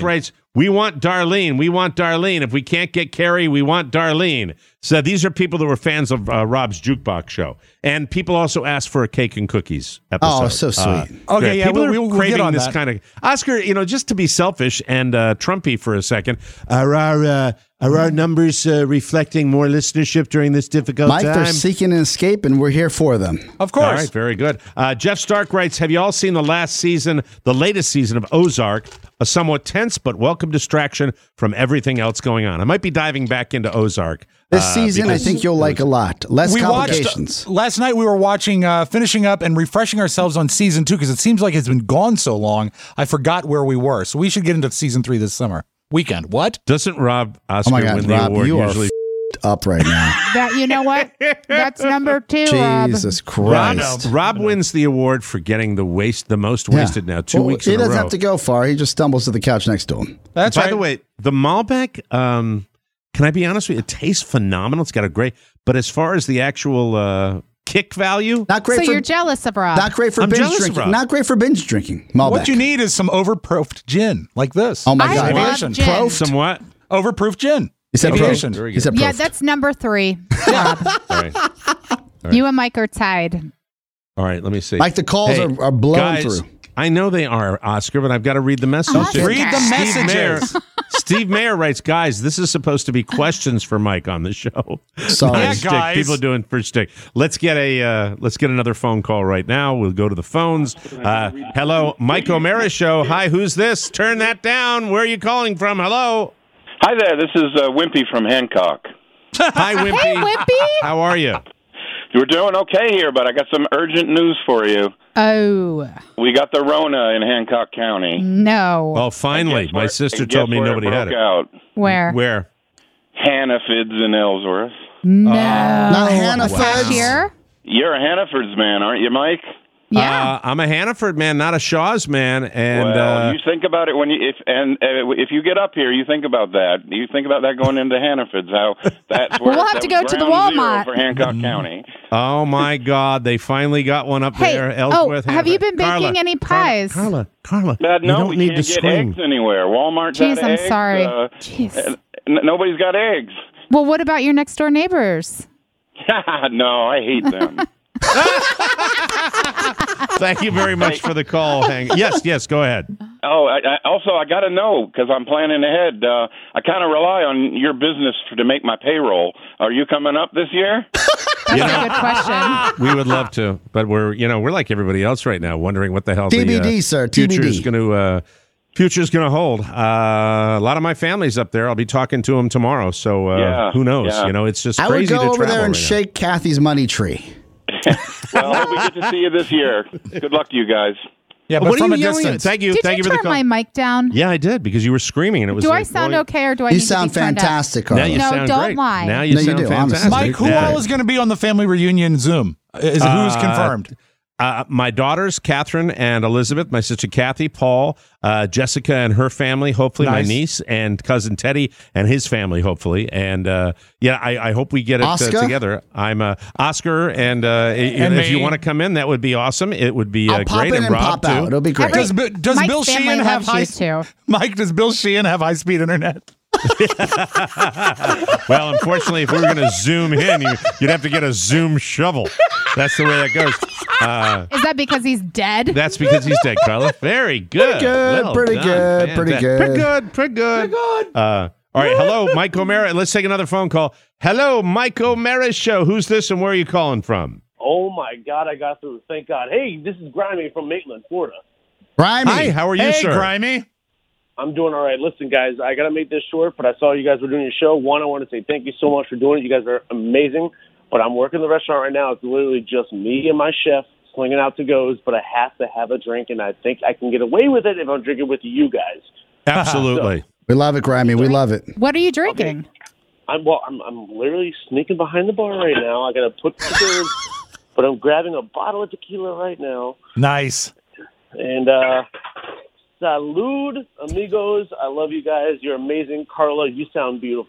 We want Darlene. We want Darlene. If we can't get Carrie, we want Darlene. So these are people that were fans of uh, Rob's Jukebox show. And people also asked for a cake and cookies episode. Oh, so sweet. Uh, okay, yeah, people we'll, are we'll, we'll craving get on this that. kind of... Oscar, you know, just to be selfish and uh, Trumpy for a second, are our, uh, are our numbers uh, reflecting more listenership during this difficult Mike, time? they're seeking an escape, and we're here for them. Of course. All right, very good. Uh, Jeff Stark writes, have you all seen the last season, the latest season of Ozark? A somewhat tense but welcome distraction from everything else going on. I might be diving back into Ozark. This uh, season, I because- think you'll like a lot. Less we complications. watched last night. We were watching, uh, finishing up and refreshing ourselves on season two because it seems like it's been gone so long. I forgot where we were. So we should get into season three this summer weekend. What doesn't Rob Oscar oh my God, win the Rob, award you usually? Are up right now. That you know what? That's number two, Rob. Jesus Rob, Christ. Rob wins the award for getting the waste, the most wasted now, two Well, weeks He in a doesn't row. have to go far. He just stumbles to the couch next to him. That's By right. the way, the Malbec, um, can I be honest with you? It tastes phenomenal. It's got a great, but as far as the actual uh, kick value, Not great So for you're jealous of Rob. not great for I'm binge jealous of drinking. Rob. Not great for binge drinking. Malbec. What you need is some overproofed gin like this. Oh my I God. love Aviation. gin. Prof? somewhat. Overproof gin. He said Aviation. prof. Very He good. said Yeah, prof. that's number three. Rob. All right. You and Mike are tied. All right, let me see. Mike, the calls Hey, are, are blowing guys, through. I know they are, Oscar, but I've got to read the messages. Oscar. Read the Steve Mayer, messages. Steve Mayer writes, guys, this is supposed to be questions for Mike on the show. Sorry. Yeah, Stick. guys. People are doing for stick. Let's get a uh, let's get another phone call right now. We'll go to the phones. Uh, hello, Mike O'Mara show. Hi, who's this? Turn that down. Where are you calling from? Hello. Hi there. This is uh, Wimpy from Hancock. Hi, Wimpy. Hey, Wimpy. How are you? We're doing okay here, but I got some urgent news for you. Oh, We got the Rona in Hancock County. no. Oh, finally. Guess My where- sister guess told me where nobody it had broke it. Out. Where? Where? Hannafids in Ellsworth. No. Not Hannaford's. Cashier? You're a Hannafords man, aren't you, Mike? Yeah. Uh, I'm a Hannaford man, not a Shaw's man. And well, uh, you think about it when you if and uh, if you get up here, you think about that. You think about that going into Hannafords. How that's where We'll have that to was go to the ground zero Walmart. for Hancock County. oh my God, they finally got one up Hey, there. oh, Ellsworth, have you Hannaford. been baking Carla, any pies? Carla, Carla, Uh, you no, don't we need can't to get scream. eggs anywhere. Walmart's Jeez, got I'm eggs. sorry. Uh, Jeez. n- nobody's got eggs. Well, what about your next door neighbors? No, I hate them. Thank you very much for the call. Hang. Yes, yes, go ahead. Oh, I, I, also, I got to know because I'm planning ahead. Uh, I kind of rely on your business for, to make my payroll. Are you coming up this year? That's You a know- good question. We would love to, but we're you know we're like everybody else right now, wondering what the hell T B D, the uh, sir, T B D. future's going to uh, future's going to hold. Uh, a lot of my family's up there. I'll be talking to them tomorrow. So uh, Yeah, who knows? yeah. You know, it's just I would crazy go to over travel there and right now. shake Kathy's money tree. Well, I hope we get to see you this year. Good luck to you guys. Yeah, but What are from you a yelling at? distance. Thank you, Did thank you you for the turn call. my mic down? Yeah, I did because you were screaming and it was. Do I like, sound boy, okay, or do I You need to sound be turned up? fantastic, Carla. Now you No, sound don't great. lie. Now you No, you sound do, honestly. fantastic. Mike, who Yeah. all is going to be on the family reunion Zoom? Is, who's Uh, confirmed? Uh, my daughters, Catherine and Elizabeth, my sister Kathy, Paul, uh, Jessica and her family, hopefully Nice. my niece, and cousin Teddy and his family, hopefully. And uh, yeah, I, I hope we get it uh, Oscar? together. I'm uh, Oscar, and, uh, i- And if you me. want to come in, that would be awesome. It would be uh, I'll pop great. in and Rob, pop out. too. It'll be great. Every- Does, Bi- does Mike's Bill family Sheehan have loves high? you too. Mike, does Bill Sheehan have high speed internet? Well, unfortunately, if we were going to zoom in, you, you'd have to get a Zoom shovel. That's the way that goes. Uh, Is that because he's dead? That's because he's dead, Carla. Very good. Pretty good, Well pretty done. good, pretty Fantastic. good. Pretty good, pretty good. Pretty good. Uh, all right, hello, Mike O'Mara. Let's take another phone call. Hello, Mike O'Mara Show. Who's this and where are you calling from? Oh, my God, I got through. Thank God. Hey, this is Grimy from Maitland, Florida. Grimy. Hi, how are you, hey, sir? Grimy. I'm doing all right. Listen, guys, I got to make this short, but I saw you guys were doing your show. One, I want to say thank you so much for doing it. You guys are amazing. But I'm working the restaurant right now. It's literally just me and my chef slinging out to-goes, but I have to have a drink, and I think I can get away with it if I'm drinking with you guys. Absolutely. We love it, Grimy. We love it. What are you drinking? I'm well. I'm, I'm literally sneaking behind the bar right now. I got to put the but I'm grabbing a bottle of tequila right now. Nice. And uh, salud, amigos. I love you guys. You're amazing. Carla, you sound beautiful.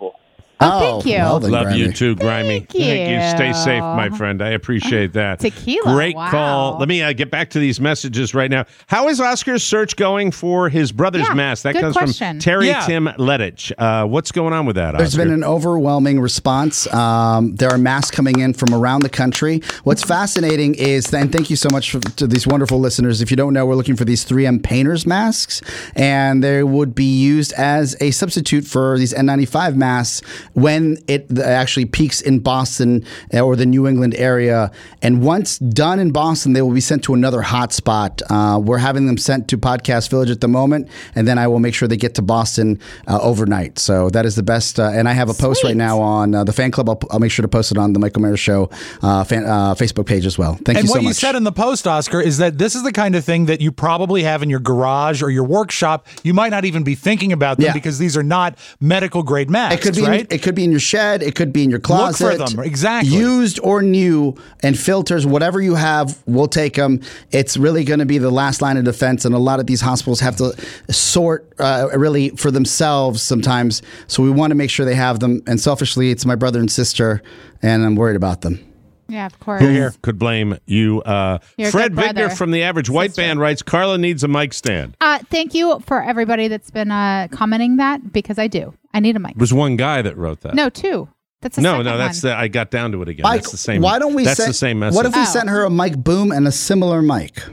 Oh, thank you. well then, Love Grimy. you too, Grimy. Thank you. Stay safe, my friend. I appreciate that. Tequila, Great wow. call. Let me uh, get back to these messages right now. How is Oscar's search going for his brother's Yeah, mask? That good comes question. from Terry Yeah. Tim Ledich. Uh, what's going on with that, There's Oscar? been an overwhelming response. Um, there are masks coming in from around the country. What's fascinating is, and thank you so much for, to these wonderful listeners. If you don't know, we're looking for these three M painters masks, and they would be used as a substitute for these N ninety-five masks when it actually peaks in Boston or the New England area. And once done in Boston, they will be sent to another hotspot. Uh, we're having them sent to Podcast Village at the moment, and then I will make sure they get to Boston uh, overnight. So that is the best. Uh, and I have a post Sweet. right now on uh, the fan club. I'll, I'll make sure to post it on the Michael Mara Show uh, fan, uh, Facebook page as well. Thank and you so what much. you said in the post, Oscar, is that this is the kind of thing that you probably have in your garage or your workshop. You might not even be thinking about them Yeah. because these are not medical grade masks, It could be. right? In, it could be in your shed. It could be in your closet. Look for them, exactly. Used or new, and filters, whatever you have, we'll take them. It's really going to be the last line of defense, and a lot of these hospitals have to sort uh, really for themselves sometimes. So we want to make sure they have them. And selfishly, it's my brother and sister, and I'm worried about them. Yeah, of course. Who could blame you? Uh, You're a Fred good Vigner brother. from the Average White Band writes, Carla needs a mic stand. Uh, thank you for everybody that's been uh, commenting that, because I do. I need a mic. It was one guy that wrote that. No, two. That's the no, second no, that's one. the. I got down to it again. Mike, that's the same. why don't we? That's send, the same message. What if we Oh. sent her a mic boom and a similar mic?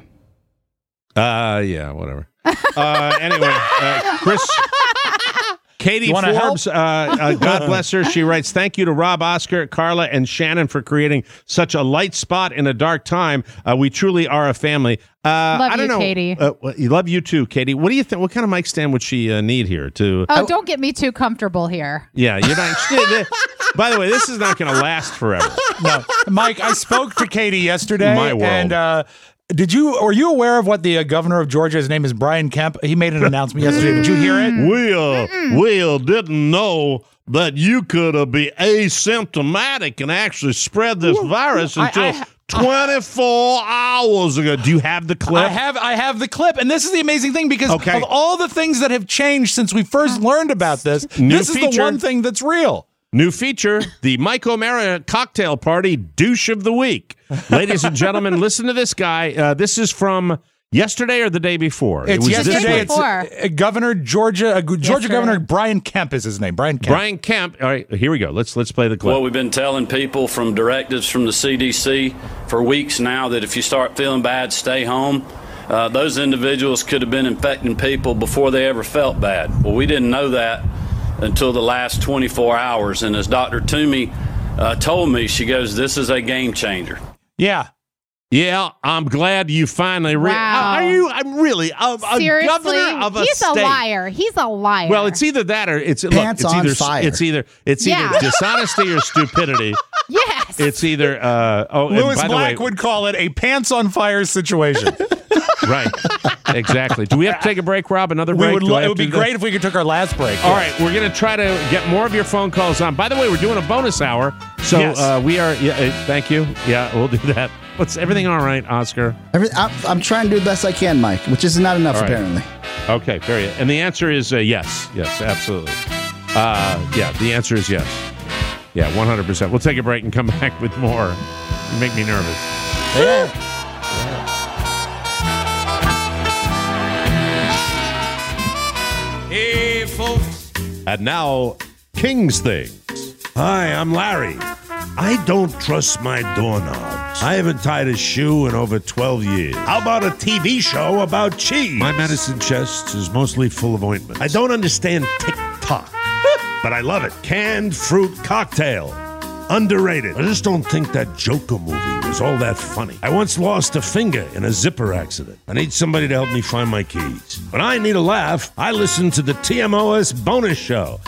Uh, yeah, whatever. uh, anyway, uh, Chris. Katie You wanna Forbes, uh, uh, God bless her. She writes, thank you to Rob, Oscar, Carla, and Shannon for creating such a light spot in a dark time. Uh, we truly are a family. Uh, Love I don't you, know. Katie. Uh, well, you love you too, Katie. What do you think? What kind of mic stand would she uh, need here? To Oh, don't get me too comfortable here. yeah, you're not. By the way, this is not going to last forever. No, Mike, I spoke to Katie yesterday, My world. and uh, did you? Were you aware of what the uh, governor of Georgia? His name is Brian Kemp. He made an announcement yesterday. Did you hear it? We uh, we uh, didn't know that you could uh, be asymptomatic and actually spread this virus I- until I- twenty-four hours ago. Do you have the clip? I have I have the clip, and this is the amazing thing because Okay. of all the things that have changed since we first learned about this. New this is the feature. one thing that's real. New feature, the Mike O'Mara Cocktail Party Douche of the Week. Ladies and gentlemen, listen to this guy. Uh, this is from yesterday or the day before? It's it was this yesterday. week. It's uh, uh, Governor Georgia, uh, Georgia Yesterday. Governor Brian Kemp is his name. Brian Kemp. Brian Kemp. All right, here we go. Let's let's play the clip. Well, we've been telling people from directives from the C D C for weeks now that if you start feeling bad, stay home. Uh, those individuals could have been infecting people before they ever felt bad. Well, we didn't know that until the last twenty-four hours. And as Doctor Toomey uh, told me, she goes, this is a game changer. Yeah. Yeah, I'm glad you finally. Re- Wow. Are you? I'm really a, a Seriously, governor of a he's state. a liar. He's a liar. Well, it's either that or it's Pants look, it's on either fire. it's either it's Yeah. either dishonesty or stupidity. yes. It's either uh, oh, and Lewis by Black the way, would call it a pants on fire situation. right, exactly. Do we have to take a break, Rob? Another we break? would. Do I Lo- it have would to be do that? great if we could take our last break. All yes. right, we're going to try to get more of your phone calls on. By the way, we're doing a bonus hour, so Yes. uh, we are. Yeah, uh, thank you. Yeah, we'll do that. What's everything all right, Oscar? Every, I'm, I'm trying to do the best I can, Mike, which is not enough All right. apparently. Okay, very. And the answer is uh, yes, yes, absolutely. Uh, yeah, the answer is yes. Yeah, one hundred percent. We'll take a break and come back with more. You make me nervous. Yeah. Hey, folks. And now, King's Things. Hi, I'm Larry. I don't trust my doorknobs. I haven't tied a shoe in over twelve years. How about a T V show about cheese? My medicine chest is mostly full of ointment. I don't understand TikTok, but I love it. Canned fruit cocktail. Underrated. I just don't think that Joker movie was all that funny. I once lost a finger in a zipper accident. I need somebody to help me find my keys. When I need a laugh, I listen to the T M O S bonus show.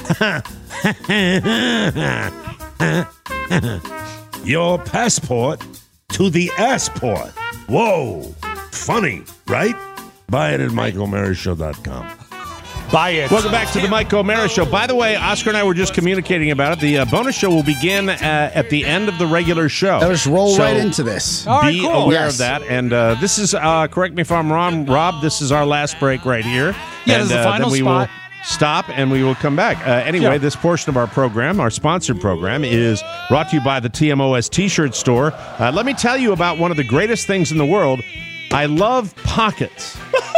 Your passport to the assport. Whoa. Funny, right? Buy it at Mike O'Mara Show dot com. Buy it. Welcome back to the Mike O'Mara Show. By the way, Oscar and I were just communicating about it. The uh, bonus show will begin uh, at the end of the regular show. I'll just roll So right into this. All right, be cool. aware Yes. of that. And uh, this is, uh, correct me if I'm wrong, Rob, this is our last break right here. Yeah, and, this is the uh, final then we spot. will stop, and we will come back. Uh, anyway, Yeah. this portion of our program, our sponsored program, is brought to you by the T M O S T-shirt store. Uh, let me tell you about one of the greatest things in the world. I love pockets.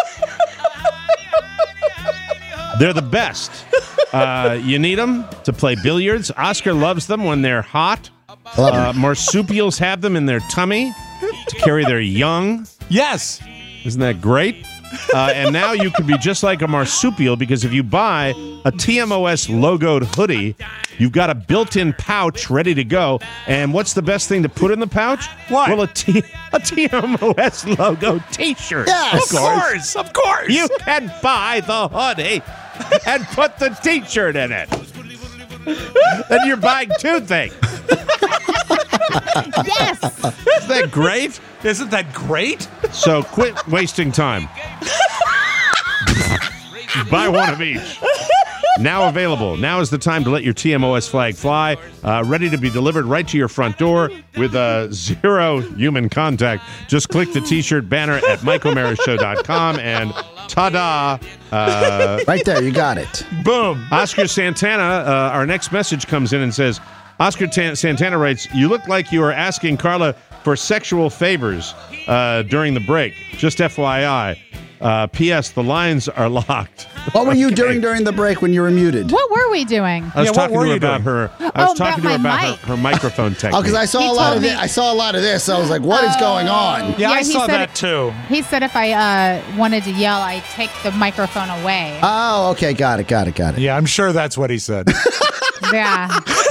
They're the best. Uh, you need them to play billiards. Oscar loves them when they're hot. Uh, marsupials have them in their tummy to carry their young. Yes. Isn't that great? Uh, and now you could be just like a marsupial, because if you buy a T M O S logoed hoodie, you've got a built-in pouch ready to go. And what's the best thing to put in the pouch? What? Well, a, T- a T M O S logo T-shirt. Yes. Of course. Of course. You can buy the hoodie and put the T-shirt in it. Then you're buying two things. Yes. Isn't that great? Isn't that great? So quit wasting time. Buy one of each. Now available. Now is the time to let your T M O S flag fly. Uh, ready to be delivered right to your front door with uh, zero human contact. Just click the T-shirt banner at mike o'mara show dot com and ta-da. Uh, Right there, you got it. Boom. Oscar Santana, uh, our next message comes in and says, Oscar Tan- Santana writes, you look like you are asking Carla for sexual favors uh, during the break. Just F Y I. Uh, P S. The lines are locked. What were you Okay. doing during the break when you were muted? What were we doing? I was Yeah, what talking were to her you about doing? her. I was Oh, talking to her about my about her, her microphone technique. Oh, because I saw He a lot told of me- this. I saw a lot of this. So I was like, "What is going on?" Yeah, I he saw said that it- too. He said if I uh, wanted to yell, I'd take the microphone away. Oh, okay, got it, got it, got it. Yeah, I'm sure that's what he said. Yeah.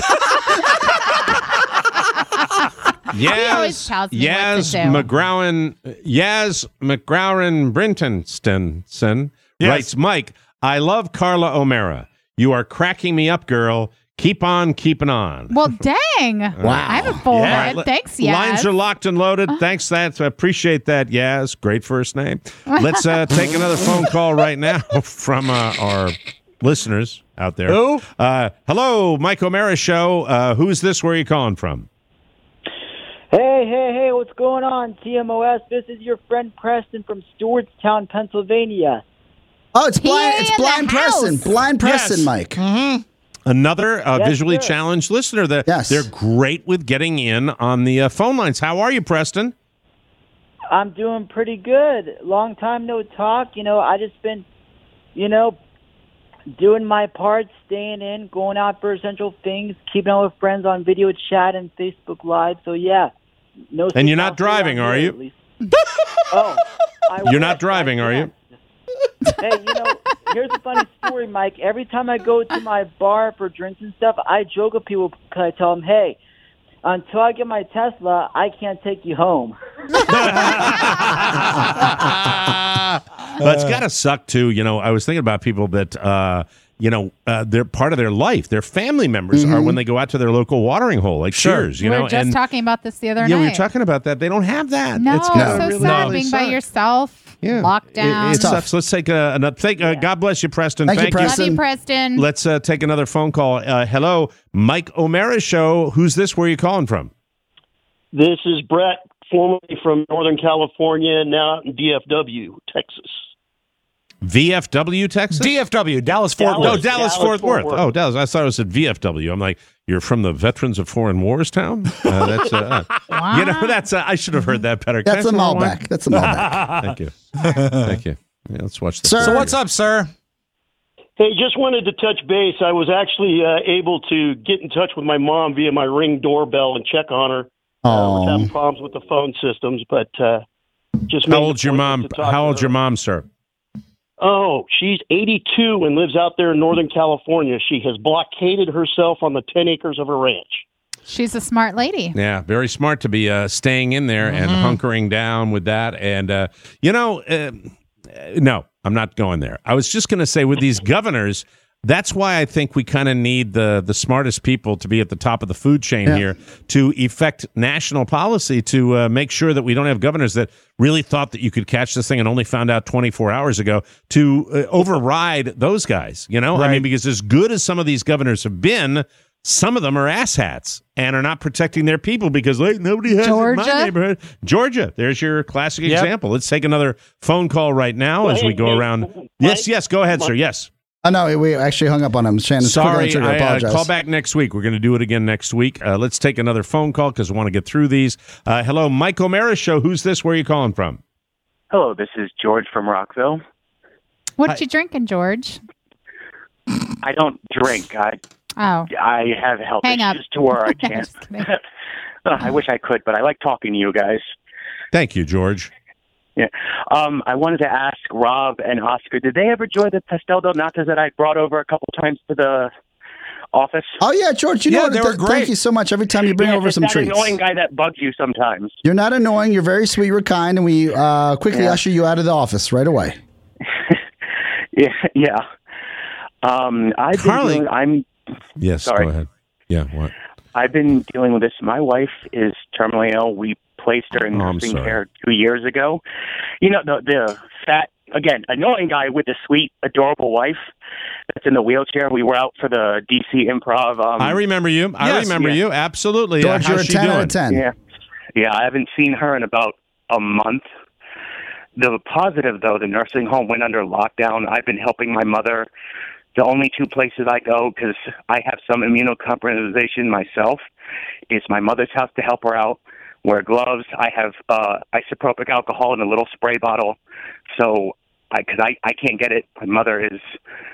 He always Yaz, tells me what to Yaz do. McGrowan, Yaz McGrowan Brintonson Yes. writes, Mike, I love Carla O'Mara. You are cracking me up, girl. Keep on keeping on. Well, dang. Wow. I have a full Yeah. head. Li- Thanks, Yaz. Lines are locked and loaded. Thanks, that. I appreciate that, Yaz. Great first name. Let's uh, take another phone call right now from uh, our listeners out there. Who? Uh, hello, Mike O'Mara Show. Uh, who's this? Where are you calling from? Hey, hey, hey, what's going on, T M O S? This is your friend Preston from Stewartstown, Pennsylvania. Oh, it's blind. Yay, It's in the blind Preston. house. Blind Preston, Yes. Mike. Mm-hmm. Another uh, Yes, visually sir. challenged listener. That Yes. They're great with getting in on the uh, phone lines. How are you, Preston? I'm doing pretty good. Long time no talk. You know, I just been, you know, doing my part, staying in, going out for essential things, keeping up with friends on video chat and Facebook Live. So, yeah. No And you're sleep not out driving, around are here, you? at least. Oh, I You're wish. not driving, I are you? can't. Hey, you know, here's a funny story, Mike. Every time I go to my bar for drinks and stuff, I joke with people because I tell them, hey, until I get my Tesla, I can't take you home. But it's got to suck, too. You know, I was thinking about people that, uh, you know, uh, they're part of their life. Their family members are when they go out to their local watering hole, like Sure. Cheers, you we know. were just and talking about this the other yeah, night. we were talking about that. They don't have that. No, it's it's gotta so really, sad really being by suck. yourself, Yeah. lockdown. It, it sucks. Let's take a, another. Thank, uh, God bless you, Preston. Thank you, Love Preston. you, Preston. Let's uh, take another phone call. Uh, hello, Mike O'Mara Show. Who's this? Where are you calling from? This is Brett, formerly from Northern California, now out in D F W, Texas. V F W, Texas? D F W, Dallas Fort Dallas. No, Worth. Dallas, Dallas, Fort Fort Worth. Worth. Oh, Dallas. I thought it was at V F W. I'm like, you're from the Veterans of Foreign Wars town? Uh, that's, uh, uh, you know, that's, uh, I should have heard that better. Can That's I a smell one? Malbec. That's a Malbec. Thank you. Thank you. Yeah, let's watch this. Sir. So what's up, sir? Hey, just wanted to touch base. I was actually uh, able to get in touch with my mom via my Ring doorbell and check on her. Uh, Aw. we're having problems with the phone systems, but uh, just How made old's the your point mom? to talk to How old's her. your mom, sir? Oh, she's eighty-two and lives out there in Northern California. She has blockaded herself on the ten acres of her ranch. She's a smart lady. Yeah, very smart to be uh, staying in there and hunkering down with that. And, uh, you know, uh, no, I'm not going there. I was just going to say with these governors, that's why I think we kind of need the the smartest people to be at the top of the food chain Yeah. here to effect national policy to uh, make sure that we don't have governors that really thought that you could catch this thing and only found out twenty-four hours ago to uh, override those guys. You know, I mean, Right. because as good as some of these governors have been, some of them are asshats and are not protecting their people because like, nobody has it in my Georgia? neighborhood. Georgia, there's your classic Yep. example. Let's take another phone call right now Well, as we hey, go hey, around. Mike, Yes, yes, go ahead, Mike. sir. Yes. Oh, no, we actually hung up on him. Shannon, Sorry, I, I, uh, apologize. call back next week. We're going to do it again next week. Uh, let's take another phone call because I want to get through these. Uh, hello, Mike O'Mara Show. Who's this? Where are you calling from? Hello, this is George from Rockville. What you drinking, George? I don't drink. I Oh. I have health Hang issues up. to where I can't. Uh, I wish I could, but I like talking to you guys. Thank you, George. Yeah. Um, I wanted to ask Rob and Oscar, did they ever enjoy the pastel del natas that I brought over a couple times to the office? Oh, yeah, George, you Yeah, know what? they were Th- great. Thank you so much. Every time you bring Yeah, over it's some that treats. annoying guy that bugs you sometimes. You're not annoying. You're very sweet. You're kind. And we uh, quickly Yeah. usher you out of the office right away. Yeah, yeah. Um, I've Carly- been doing, I'm Yes, Sorry. go ahead. Yeah, what? I've been dealing with this. My wife is terminally ill. We placed her in Oh, I'm nursing sorry. care two years ago. You know, the the fat, again, annoying guy with the sweet, adorable wife that's in the wheelchair. We were out for the D C Improv. Um, I remember you. I Yes. remember Yeah. you. Absolutely. George, Uh, you're how's a she ten out doing? of ten. Yeah, yeah. I haven't seen her in about a month. The positive, though, the nursing home went under lockdown. I've been helping my mother. The only two places I go, because I have some immunocompromisation myself, is my mother's house to help her out, wear gloves. I have uh, isopropyl alcohol in a little spray bottle. So, because I, I, I can't get it. My mother is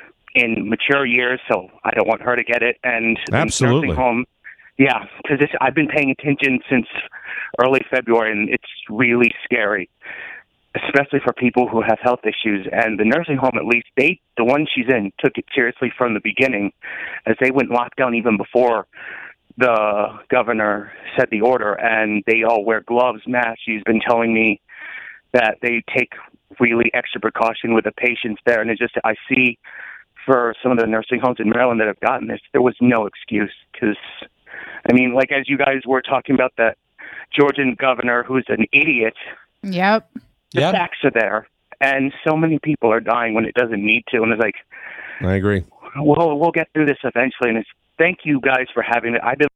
in mature years, so I don't want her to get it. And the Absolutely. nursing home, yeah, because I've been paying attention since early February, and it's really scary, especially for people who have health issues. And the nursing home, at least, they, the one she's in, took it seriously from the beginning, as they went lockdown even before the governor said the order, and they all wear gloves, masks. She's been telling me that they take really extra precaution with the patients there. And it just, I see for some of the nursing homes in Maryland that have gotten this, there was no excuse. Because, I mean, like as you guys were talking about that Georgian governor who's an idiot, Yep. the facts are there. And so many people are dying when it doesn't need to. And it's like, I agree. well, we'll get through this eventually. And it's, thank you guys for having it. I've been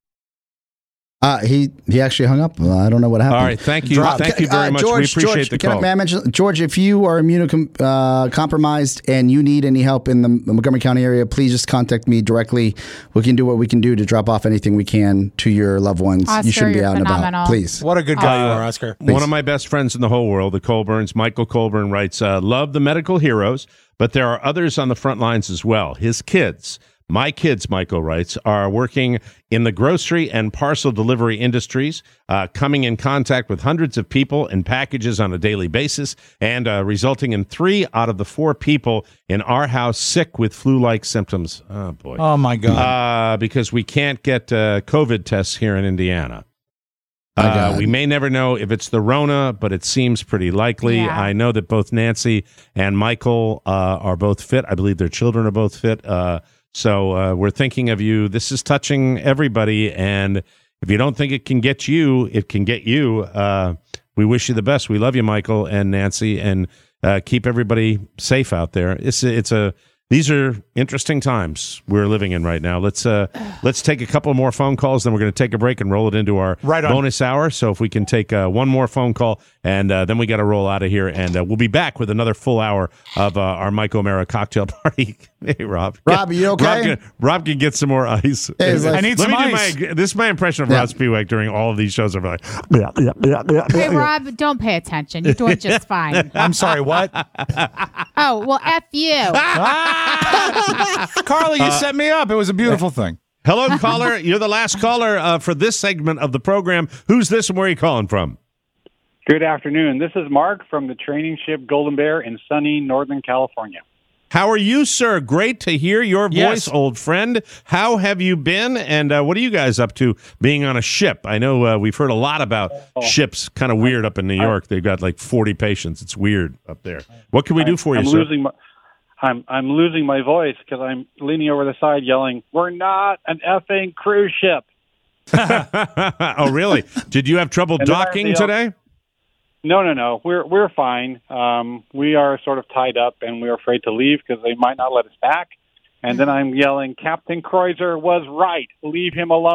Uh, he he actually hung up. Uh, I don't know what happened. All right, thank you. Thank you very Uh, much. George, We appreciate George, the can I- call. may I mention, George, if you are immunocompromised uh, and you need any help in the Montgomery County area, please just contact me directly. We can do what we can do to drop off anything we can to your loved ones. Oscar, you shouldn't be you're out and phenomenal. about. Please. What a good guy you Uh, are, Oscar. One of my best friends in the whole world, the Colburns, Michael Colburn, writes, uh, love the medical heroes, but there are others on the front lines as well. His kids, my kids, Michael writes, are working in the grocery and parcel delivery industries, uh, coming in contact with hundreds of people and packages on a daily basis, and uh, resulting in three out of the four people in our house sick with flu-like symptoms. Oh, boy. Oh, my God. Uh, because we can't get uh, COVID tests here in Indiana. My Uh, God. we may never know if it's the Rona, but it seems pretty likely. Yeah. I know that both Nancy and Michael uh, are both fit. I believe their children are both fit. Uh, so uh, we're thinking of you. This is touching everybody. And if you don't think it can get you, it can get you. Uh, we wish you the best. We love you, Michael and Nancy, and uh, keep everybody safe out there. It's a, it's a These are interesting times we're living in right now. Let's uh, let's take a couple more phone calls, then we're going to take a break and roll it into our Right on. bonus hour. So if we can take uh, one more phone call, and uh, then we got to roll out of here, and uh, we'll be back with another full hour of uh, our Mike O'Mara cocktail party. Hey, Rob. Rob, are you okay? Rob can, Rob can get some more ice. Hey, he's like- I need Let some me ice. do my. This is my impression of Yeah. Rob Spiewak during all of these shows. I'm like, yeah, yeah, yeah, yeah, Hey, yeah. Rob, don't pay attention. You're doing just fine. I'm sorry, what? Oh, well, F you. Carly, you set me up. It was a beautiful thing. Hello, caller. You're the last caller uh, for this segment of the program. Who's this and where are you calling from? Good afternoon. This is Mark from the training ship Golden Bear in sunny Northern California. How are you, sir? Great to hear your voice, Yes. old friend. How have you been? And uh, what are you guys up to being on a ship? I know uh, we've heard a lot about ships, kind of weird up in New York. They've got like forty patients. It's weird up there. What can we do for you, I'm sir? losing my, I'm I'm losing my voice because I'm leaning over the side yelling, "We're not an effing cruise ship." Oh, really? Did you have trouble And then docking everybody today? No, no, no. We're we're fine. Um, we are sort of tied up, and we're afraid to leave because they might not let us back. And then I'm yelling, "Captain Kreuzer was right. Leave him alone."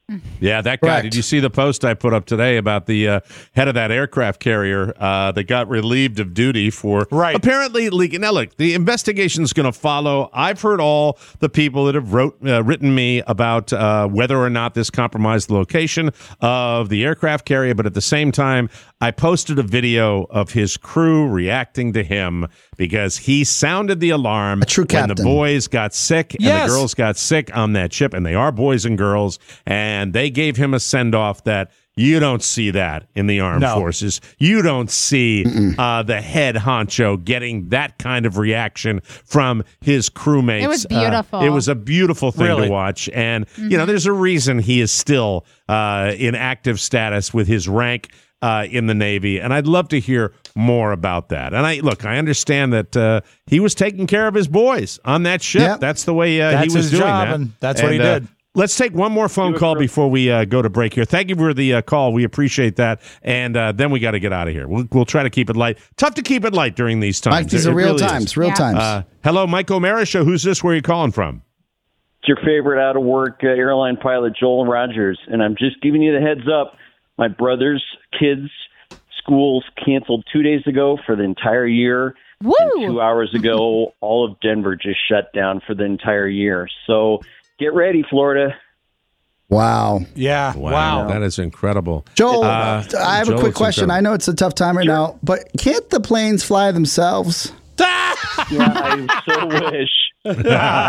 Yeah, that guy. Correct. Did you see the post I put up today about the uh, head of that aircraft carrier uh, that got relieved of duty for Right. apparently leaking? Now, look, the investigation is going to follow. I've heard all the people that have wrote uh, written me about uh, whether or not this compromised the location of the aircraft carrier, but at the same time, I posted a video of his crew reacting to him because he sounded the alarm A true when the captain. boys got sick and Yes. the girls got sick on that ship, and they are boys and girls, and they gave him a send-off that you don't see that in the armed No. forces. You don't see uh, the head honcho getting that kind of reaction from his crewmates. It was Uh, beautiful. it was a beautiful thing Really? to watch, and you know, there's a reason he is still uh, in active status with his rank uh, in the Navy, and I'd love to hear more about that. And I look, I understand that uh, he was taking care of his boys on that ship. Yep. That's the way uh, That's he was his doing job, that, and that's what he uh, did. Let's take one more phone call before we uh, go to break here. Thank you for the uh, call. We appreciate that. And uh, then we got to get out of here. We'll, we'll try to keep it light. Tough to keep it light during these times. Mike, these It are real really is. times. Real Yeah. times. Uh, hello, Mike O'Mara Show. Who's this? Where are you calling from? It's your favorite out of work uh, airline pilot, Joel Rogers. And I'm just giving you the heads up. My brother's kids' schools canceled two days ago for the entire year. Woo! And two hours ago, all of Denver just shut down for the entire year. So get ready, Florida. Wow. Yeah. Wow. That is incredible. Joel, Uh, I have Joel, a quick it's question. incredible. I know it's a tough time right now, but can't the planes fly themselves? Yeah, I so wish.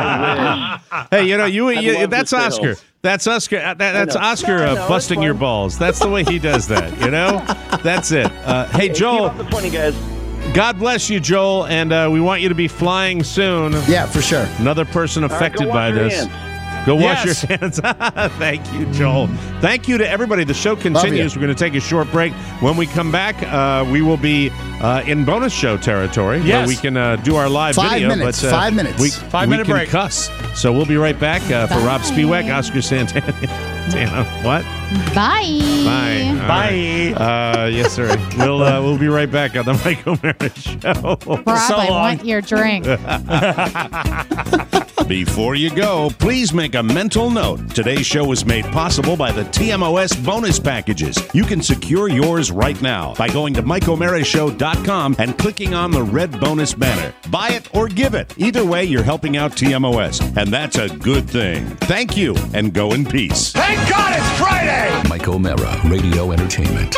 I wish. Hey, you know, you, I'd you love that's to Oscar. sail. That's Oscar. uh, That, that's know. Oscar No, uh, no, it's busting your fine. balls. That's the way he does that. You know, that's it. Uh, hey, Keep Joel. up the funny, guys. God bless you, Joel, and uh, we want you to be flying soon. Yeah, for sure. Another person All right, affected go by wash your this. hands. Go wash Yes. your hands. Thank you, Joel. Thank you to everybody. The show continues. We're going to take a short break. When we come back, uh, we will be uh, in bonus show territory where Yes. we can uh, do our live Five video. minutes, But, uh, five minutes. We, Five we minute can break. cuss. So we'll be right back uh, for Rob Spiewak, Oscar Santana. Santana. What? Bye. Bye. All Bye. right. Uh, yes, sir. We'll uh, we'll be right back on the Mike O'Mara Show. Rob, So I long. want your drink. Before you go, please make a mental note. Today's show was made possible by the T M O S bonus packages. You can secure yours right now by going to Mike O'Mara Show dot com and clicking on the red bonus banner. Buy it or give it. Either way, you're helping out T M O S, and that's a good thing. Thank you, and go in peace. Thank God it's Friday! Mike O'Mara, Radio Entertainment.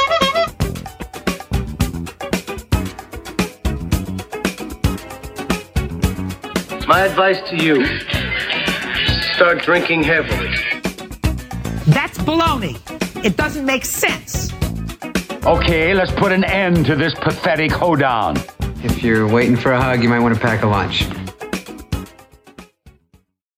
My advice to you, start drinking heavily. That's baloney. It doesn't make sense. Okay, let's put an end to this pathetic hoedown. If you're waiting for a hug, you might want to pack a lunch.